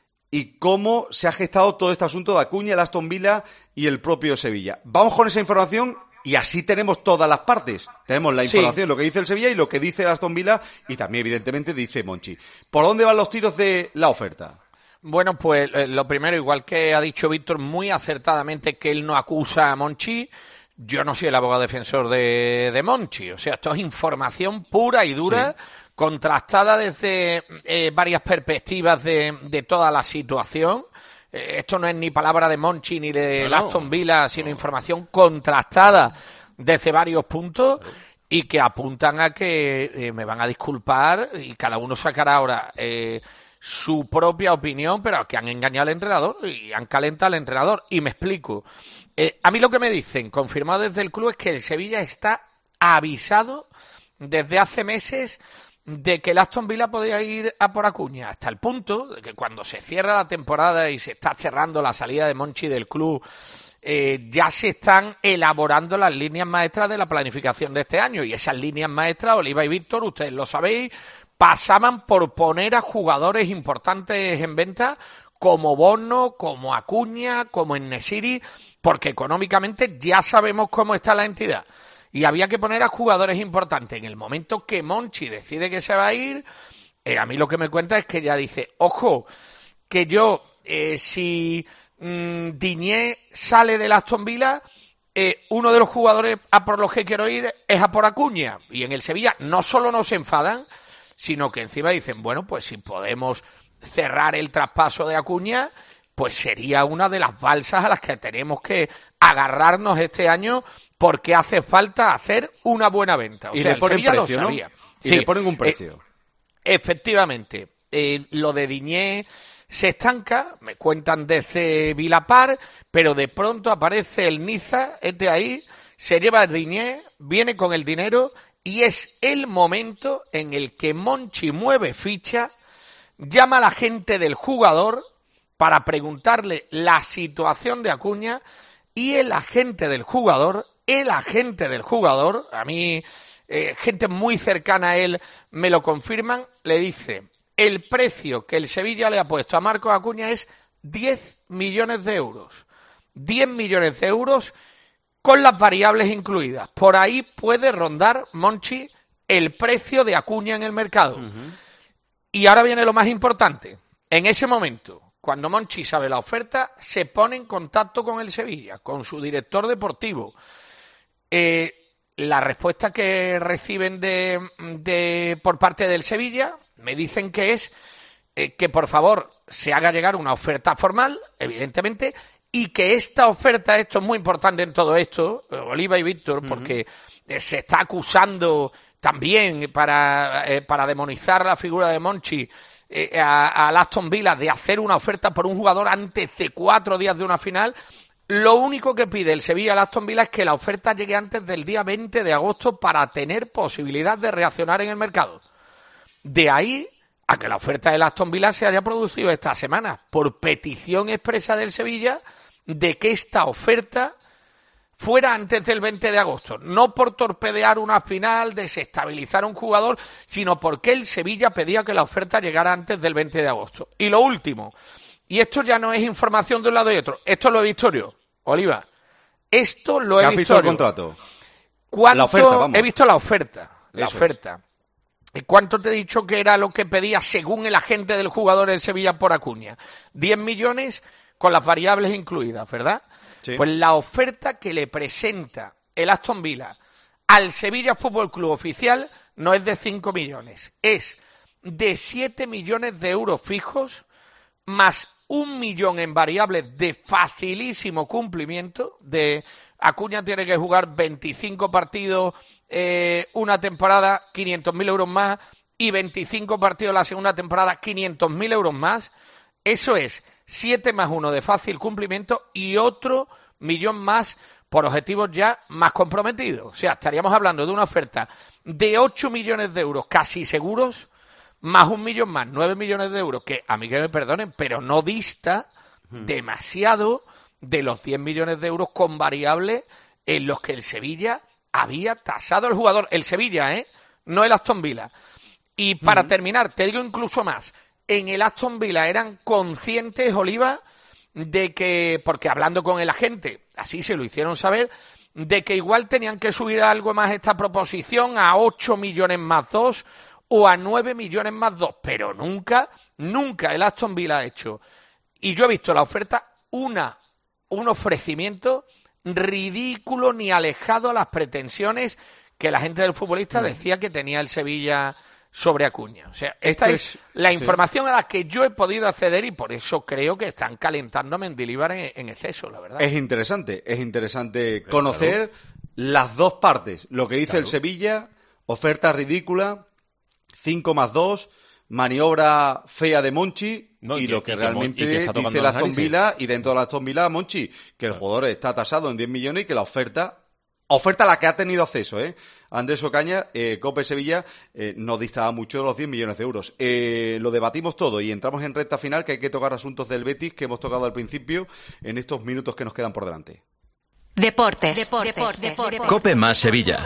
S3: y cómo se ha gestado todo este asunto de Acuña, el Aston Villa y el propio Sevilla. Vamos con esa información y así tenemos todas las partes. Tenemos la información, sí. Lo que dice el Sevilla y lo que dice el Aston Villa y también evidentemente dice Monchi. ¿Por dónde van los tiros de la oferta?
S4: Bueno, pues eh, lo primero, igual que ha dicho Víctor muy acertadamente que él no acusa a Monchi, yo no soy el abogado defensor de, de Monchi, o sea, esto es información pura y dura, sí. contrastada desde eh, varias perspectivas de, de toda la situación. Eh, esto no es ni palabra de Monchi ni de no, Aston Villa, sino no. información contrastada desde varios puntos y que apuntan a que eh, me van a disculpar y cada uno sacará ahora eh, su propia opinión, pero que han engañado al entrenador y han calentado al entrenador. Y me explico. Eh, a mí lo que me dicen, confirmado desde el club, es que el Sevilla está avisado desde hace meses de que el Aston Villa podía ir a por Acuña, hasta el punto de que cuando se cierra la temporada y se está cerrando la salida de Monchi del club, eh, ya se están elaborando las líneas maestras de la planificación de este año. Y esas líneas maestras, Oliva y Víctor, ustedes lo sabéis, pasaban por poner a jugadores importantes en venta como Bono, como Acuña, como En-Nesyri, porque económicamente ya sabemos cómo está la entidad. Y había que poner a jugadores importantes. En el momento que Monchi decide que se va a ir, eh, a mí lo que me cuenta es que ella dice, ojo, que yo, eh, si mmm, Diñé sale del Aston Villa, eh, uno de los jugadores a por los que quiero ir es a por Acuña. Y en el Sevilla no solo no se enfadan, sino que encima dicen, bueno, pues si podemos cerrar el traspaso de Acuña, pues sería una de las balsas a las que tenemos que agarrarnos este año porque hace falta hacer una buena venta. O
S3: y
S4: sea,
S3: le ponen
S4: el Sevilla
S3: precio,
S4: lo sabía.
S3: ¿no? Y
S4: sí,
S3: le ponen un precio.
S4: Eh, efectivamente. Eh, lo de Diñé se estanca, me cuentan desde Vilapar, pero de pronto aparece el Niza, este ahí, se lleva el Diñé, viene con el dinero y es el momento en el que Monchi mueve ficha, llama a la gente del jugador para preguntarle la situación de Acuña y el agente del jugador, el agente del jugador, a mí, eh, gente muy cercana a él me lo confirman, le dice, el precio que el Sevilla le ha puesto a Marcos Acuña es diez millones de euros. diez millones de euros con las variables incluidas. Por ahí puede rondar, Monchi, el precio de Acuña en el mercado. Uh-huh. Y ahora viene lo más importante. En ese momento, cuando Monchi sabe la oferta, se pone en contacto con el Sevilla, con su director deportivo. Eh, la respuesta que reciben de, de por parte del Sevilla, me dicen que es eh, que por favor se haga llegar una oferta formal, evidentemente, y que esta oferta, esto es muy importante en todo esto, Oliva y Víctor, uh-huh. porque eh, se está acusando también para, eh, para demonizar la figura de Monchi eh, a, a Aston Villa de hacer una oferta por un jugador antes de cuatro días de una final. Lo único que pide el Sevilla al Aston Villa es que la oferta llegue antes del día veinte de agosto para tener posibilidad de reaccionar en el mercado. De ahí a que la oferta del Aston Villa se haya producido esta semana, por petición expresa del Sevilla, de que esta oferta fuera antes del veinte de agosto. No por torpedear una final, desestabilizar a un jugador, sino porque el Sevilla pedía que la oferta llegara antes del veinte de agosto. Y lo último, y esto ya no es información de un lado y otro, esto lo he visto yo, Oliva. Esto lo he
S3: ¿Has
S4: visto
S3: visto
S4: yo.
S3: el contrato?
S4: ¿Cuánto?
S3: La oferta, vamos.
S4: He visto la oferta. La
S3: Eso
S4: oferta. ¿Cuánto te he dicho que era lo que pedía según el agente del jugador del Sevilla por Acuña? diez millones con las variables incluidas, ¿verdad? Sí. Pues la oferta que le presenta el Aston Villa al Sevilla Fútbol Club oficial no es de cinco millones, es de siete millones de euros fijos más un millón en variables de facilísimo cumplimiento. De Acuña tiene que jugar veinticinco partidos eh, una temporada, quinientos mil euros más, y veinticinco partidos la segunda temporada, quinientos mil euros más. Eso es siete más uno de fácil cumplimiento y otro millón más por objetivos ya más comprometidos. O sea, estaríamos hablando de una oferta de ocho millones de euros casi seguros, más un millón más, nueve millones de euros, que a mí que me perdonen, pero no dista hmm. demasiado de los diez millones de euros con variables en los que el Sevilla había tasado al jugador. El Sevilla, ¿eh? No el Aston Villa. Y para hmm. terminar, te digo incluso más, en el Aston Villa eran conscientes, Oliva, de que, porque hablando con el agente, así se lo hicieron saber, de que igual tenían que subir algo más esta proposición a ocho millones más dos o a nueve millones más dos, pero nunca, nunca el Aston Villa ha hecho, y yo he visto la oferta, una, un ofrecimiento ridículo ni alejado a las pretensiones que la gente del futbolista mm. decía que tenía el Sevilla sobre Acuña. O sea, esta es, es la información sí. a la que yo he podido acceder y por eso creo que están calentando a Mendilibar en, en exceso, la verdad.
S3: Es interesante, es interesante Pero conocer claro. las dos partes. Lo que dice claro. el Sevilla, oferta ridícula, cinco más dos, maniobra fea de Monchi no, y, y lo que, que realmente que dice el Aston Villa y dentro de la Aston Villa, Monchi, que el jugador está tasado en diez millones y que la oferta... Oferta a la que ha tenido acceso, ¿eh? Andrés Ocaña, eh, Cope Sevilla, eh, no distaba mucho de los diez millones de euros. Eh, lo debatimos todo y entramos en recta final, que hay que tocar asuntos del Betis que hemos tocado al principio en estos minutos que nos quedan por delante.
S1: Deportes. Deportes. Deportes. Deportes.
S10: Cope más Sevilla.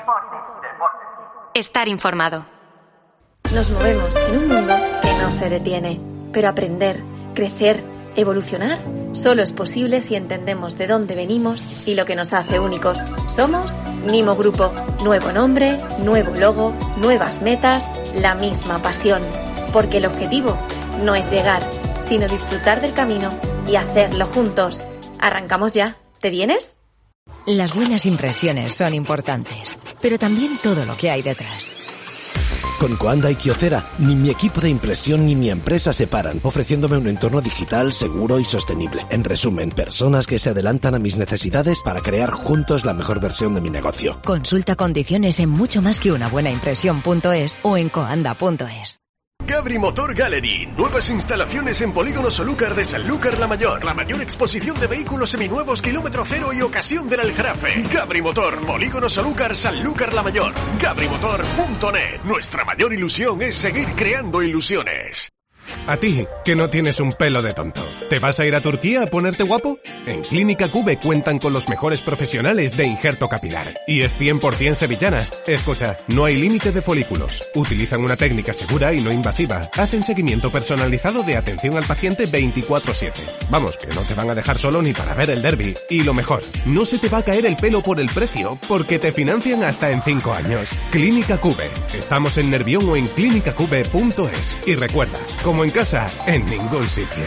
S1: Estar informado.
S11: Nos movemos en un mundo que no se detiene, pero aprender, crecer, evolucionar solo es posible si entendemos de dónde venimos y lo que nos hace únicos. Somos Mimo Grupo. Nuevo nombre, nuevo logo, nuevas metas, la misma pasión. Porque el objetivo no es llegar, sino disfrutar del camino y hacerlo juntos. Arrancamos ya. ¿Te vienes?
S12: Las buenas impresiones son importantes, pero también todo lo que hay detrás.
S13: Con Coanda y Kyocera, ni mi equipo de impresión ni mi empresa se paran, ofreciéndome un entorno digital seguro y sostenible. En resumen, personas que se adelantan a mis necesidades para crear juntos la mejor versión de mi negocio.
S12: Consulta condiciones en mucho más que una buena impresión punto es o en coanda punto es.
S14: Gabri Motor Gallery. Nuevas instalaciones en Polígono Solúcar de Sanlúcar la Mayor. La mayor exposición de vehículos seminuevos, kilómetro cero y ocasión del Aljarafe. Gabri Motor, Polígono Solúcar, Sanlúcar la Mayor. Gabri Motor punto net. Nuestra mayor ilusión es seguir creando ilusiones.
S15: A ti, que no tienes un pelo de tonto. ¿Te vas a ir a Turquía a ponerte guapo? En Clínica Cube cuentan con los mejores profesionales de injerto capilar. Y es cien por ciento sevillana. Escucha, no hay límite de folículos. Utilizan una técnica segura y no invasiva. Hacen seguimiento personalizado de atención al paciente veinticuatro siete. Vamos, que no te van a dejar solo ni para ver el derbi. Y lo mejor, no se te va a caer el pelo por el precio, porque te financian hasta en cinco años. Clínica Cube. Estamos en Nervión o en clínica cube punto es. Y recuerda, como en casa, en ningún sitio.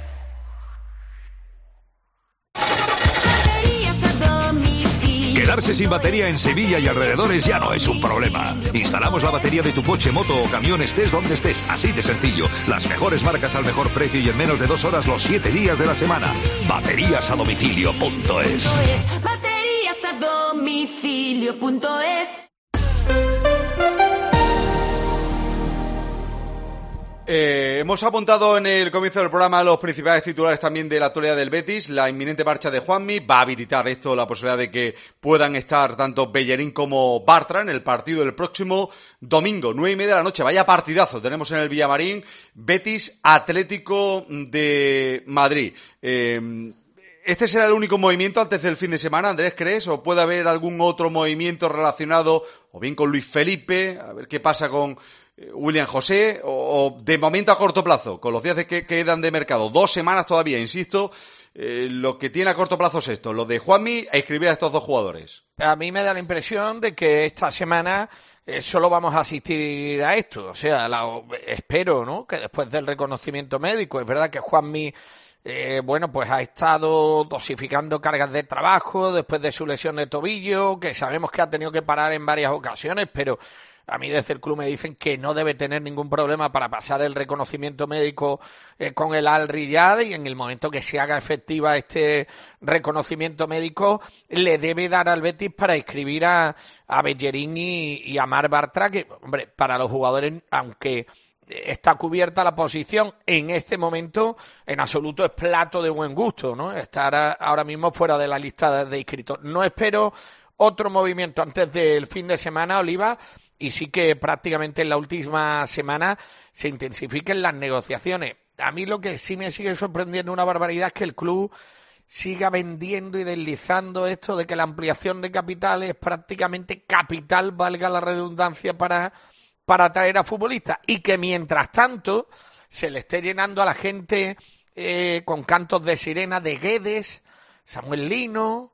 S16: Quedarse sin batería en Sevilla y alrededores ya no es un problema. Instalamos la batería de tu coche, moto o camión, estés donde estés, así de sencillo. Las mejores marcas al mejor precio y en menos de dos horas los siete días de la semana. Baterías a domicilio punto es.
S17: Baterías a domicilio punto es.
S3: Eh, hemos apuntado en el comienzo del programa los principales titulares también de la actualidad del Betis, la inminente marcha de Juanmi, va a habilitar esto la posibilidad de que puedan estar tanto Bellerín como Bartra en el partido del próximo domingo, nueve y media de la noche, vaya partidazo tenemos en el Villamarín, Betis Atlético de Madrid. Eh, ¿Este será el único movimiento antes del fin de semana, Andrés, crees? ¿O puede haber algún otro movimiento relacionado o bien con Luis Felipe, a ver qué pasa con William José, o, o de momento a corto plazo, con los días de que quedan de mercado, dos semanas todavía, insisto, eh, lo que tiene a corto plazo es esto, lo de Juanmi, a inscribir a estos dos jugadores.
S4: A mí me da la impresión de que esta semana eh, solo vamos a asistir a esto. O sea, la, espero, ¿no?, que después del reconocimiento médico, es verdad que Juanmi, eh, bueno, pues ha estado dosificando cargas de trabajo después de su lesión de tobillo, que sabemos que ha tenido que parar en varias ocasiones, pero a mí desde el club me dicen que no debe tener ningún problema para pasar el reconocimiento médico eh, con el Al Riyad, y en el momento que se haga efectiva este reconocimiento médico le debe dar al Betis para inscribir a, a Bellerín y, y a Marc Bartra, que, hombre, para los jugadores, aunque está cubierta la posición en este momento, en absoluto es plato de buen gusto, ¿no?, estar a, ahora mismo fuera de la lista de, de inscritos. No espero otro movimiento antes del fin de semana, Oliva, y sí que prácticamente en la última semana se intensifiquen las negociaciones. A mí lo que sí me sigue sorprendiendo una barbaridad es que el club siga vendiendo y deslizando esto de que la ampliación de capital es prácticamente capital, valga la redundancia, para, para atraer a futbolistas, y que mientras tanto se le esté llenando a la gente eh, con cantos de sirena de Guedes, Samuel Lino,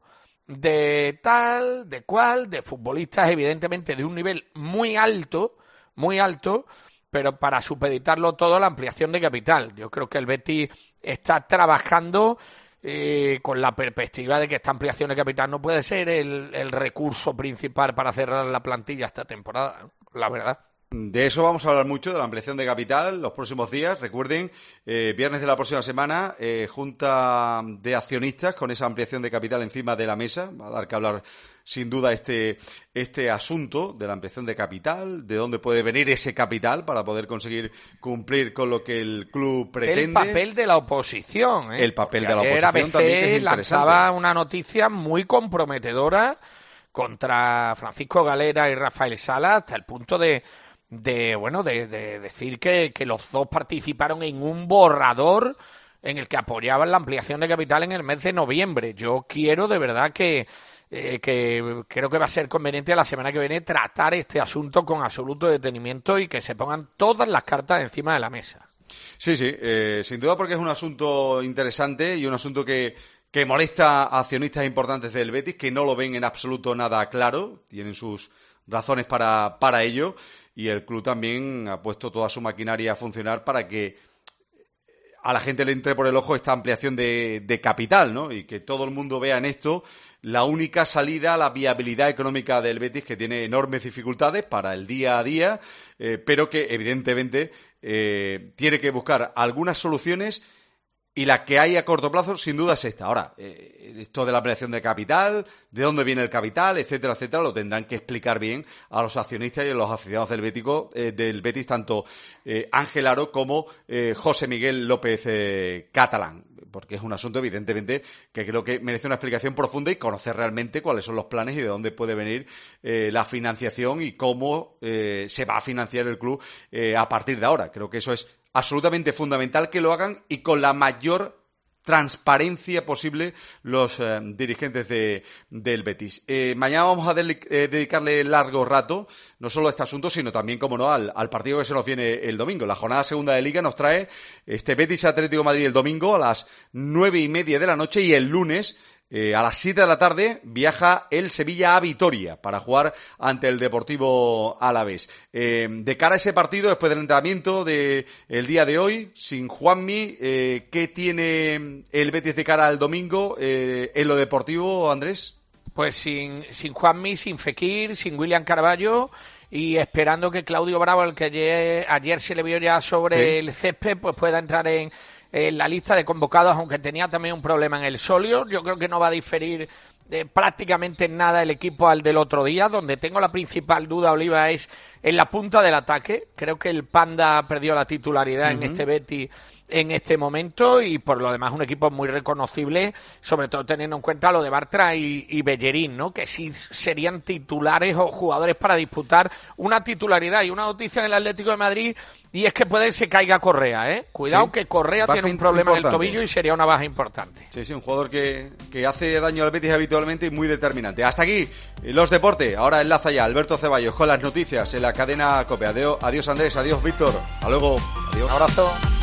S4: de tal, de cual, de futbolistas evidentemente de un nivel muy alto, muy alto, pero para supeditarlo todo a la ampliación de capital. Yo creo que el Betis está trabajando eh, con la perspectiva de que esta ampliación de capital no puede ser el, el recurso principal para cerrar la plantilla esta temporada, la verdad.
S3: De eso vamos a hablar mucho, de la ampliación de capital, los próximos días. Recuerden, eh, viernes de la próxima semana, eh, junta de accionistas con esa ampliación de capital encima de la mesa. Va a dar que hablar sin duda este, este asunto de la ampliación de capital, de dónde puede venir ese capital para poder conseguir cumplir con lo que el club pretende.
S4: El papel de la oposición, ¿eh?
S3: El papel
S4: Porque
S3: de la oposición también, que es interesante.
S4: Lanzaba una noticia muy comprometedora contra Francisco Galera y Rafael Sala, hasta el punto de de bueno de, de decir que, que los dos participaron en un borrador en el que apoyaban la ampliación de capital en el mes de noviembre. Yo quiero de verdad que eh, que creo que va a ser conveniente la semana que viene tratar este asunto con absoluto detenimiento y que se pongan todas las cartas encima de la mesa.
S3: Sí, sí, eh, sin duda, porque es un asunto interesante y un asunto que que molesta a accionistas importantes del Betis, que no lo ven en absoluto nada claro, tienen sus razones para, para ello, y el club también ha puesto toda su maquinaria a funcionar para que a la gente le entre por el ojo esta ampliación de, de capital, ¿no? Y que todo el mundo vea en esto la única salida a la viabilidad económica del Betis, que tiene enormes dificultades para el día a día, eh, pero que evidentemente eh, tiene que buscar algunas soluciones. Y la que hay a corto plazo, sin duda, es esta. Ahora, eh, esto de la ampliación de capital, de dónde viene el capital, etcétera, etcétera, lo tendrán que explicar bien a los accionistas y a los aficionados del Bético, eh, del Betis, tanto eh, Ángel Aro como eh, José Miguel López eh, Catalán. Porque es un asunto, evidentemente, que creo que merece una explicación profunda y conocer realmente cuáles son los planes y de dónde puede venir eh, la financiación y cómo eh, se va a financiar el club eh, a partir de ahora. Creo que eso es absolutamente fundamental, que lo hagan y con la mayor transparencia posible los eh, dirigentes de, del Betis. Eh, mañana vamos a de, eh, dedicarle largo rato, no solo a este asunto, sino también, como no, al, al partido que se nos viene el domingo. La jornada segunda de Liga nos trae este Betis Atlético de Madrid el domingo a las nueve y media de la noche, y el lunes Eh, a las siete de la tarde viaja el Sevilla a Vitoria para jugar ante el Deportivo Alavés. Eh, de cara a ese partido, después del entrenamiento de el día de hoy, sin Juanmi, eh, ¿qué tiene el Betis de cara al domingo eh, en lo deportivo, Andrés?
S4: Pues sin, sin Juanmi, sin Fekir, sin William Carballo, y esperando que Claudio Bravo, el que ayer, ayer se le vio ya sobre sí. el césped, pues pueda entrar en en la lista de convocados, aunque tenía también un problema en el sóleo. Yo creo que no va a diferir eh, prácticamente en nada el equipo al del otro día. Donde tengo la principal duda, Oliva, es en la punta del ataque. Creo que el Panda perdió la titularidad uh-huh. en este Betis en este momento, y por lo demás un equipo muy reconocible, sobre todo teniendo en cuenta lo de Bartra y, y Bellerín, ¿no? Que sí serían titulares o jugadores para disputar una titularidad. Y una noticia en el Atlético de Madrid, y es que puede que se caiga Correa, ¿eh? Cuidado, sí. que Correa baja tiene un problema importante en el tobillo y sería una baja importante.
S3: Sí, sí, un jugador que, que hace daño al Betis habitualmente y muy determinante. Hasta aquí los deportes. Ahora enlaza ya Alberto Ceballos con las noticias en la cadena COPE. Adiós, adiós Andrés, adiós Víctor. Hasta luego. Adiós.
S4: Un abrazo.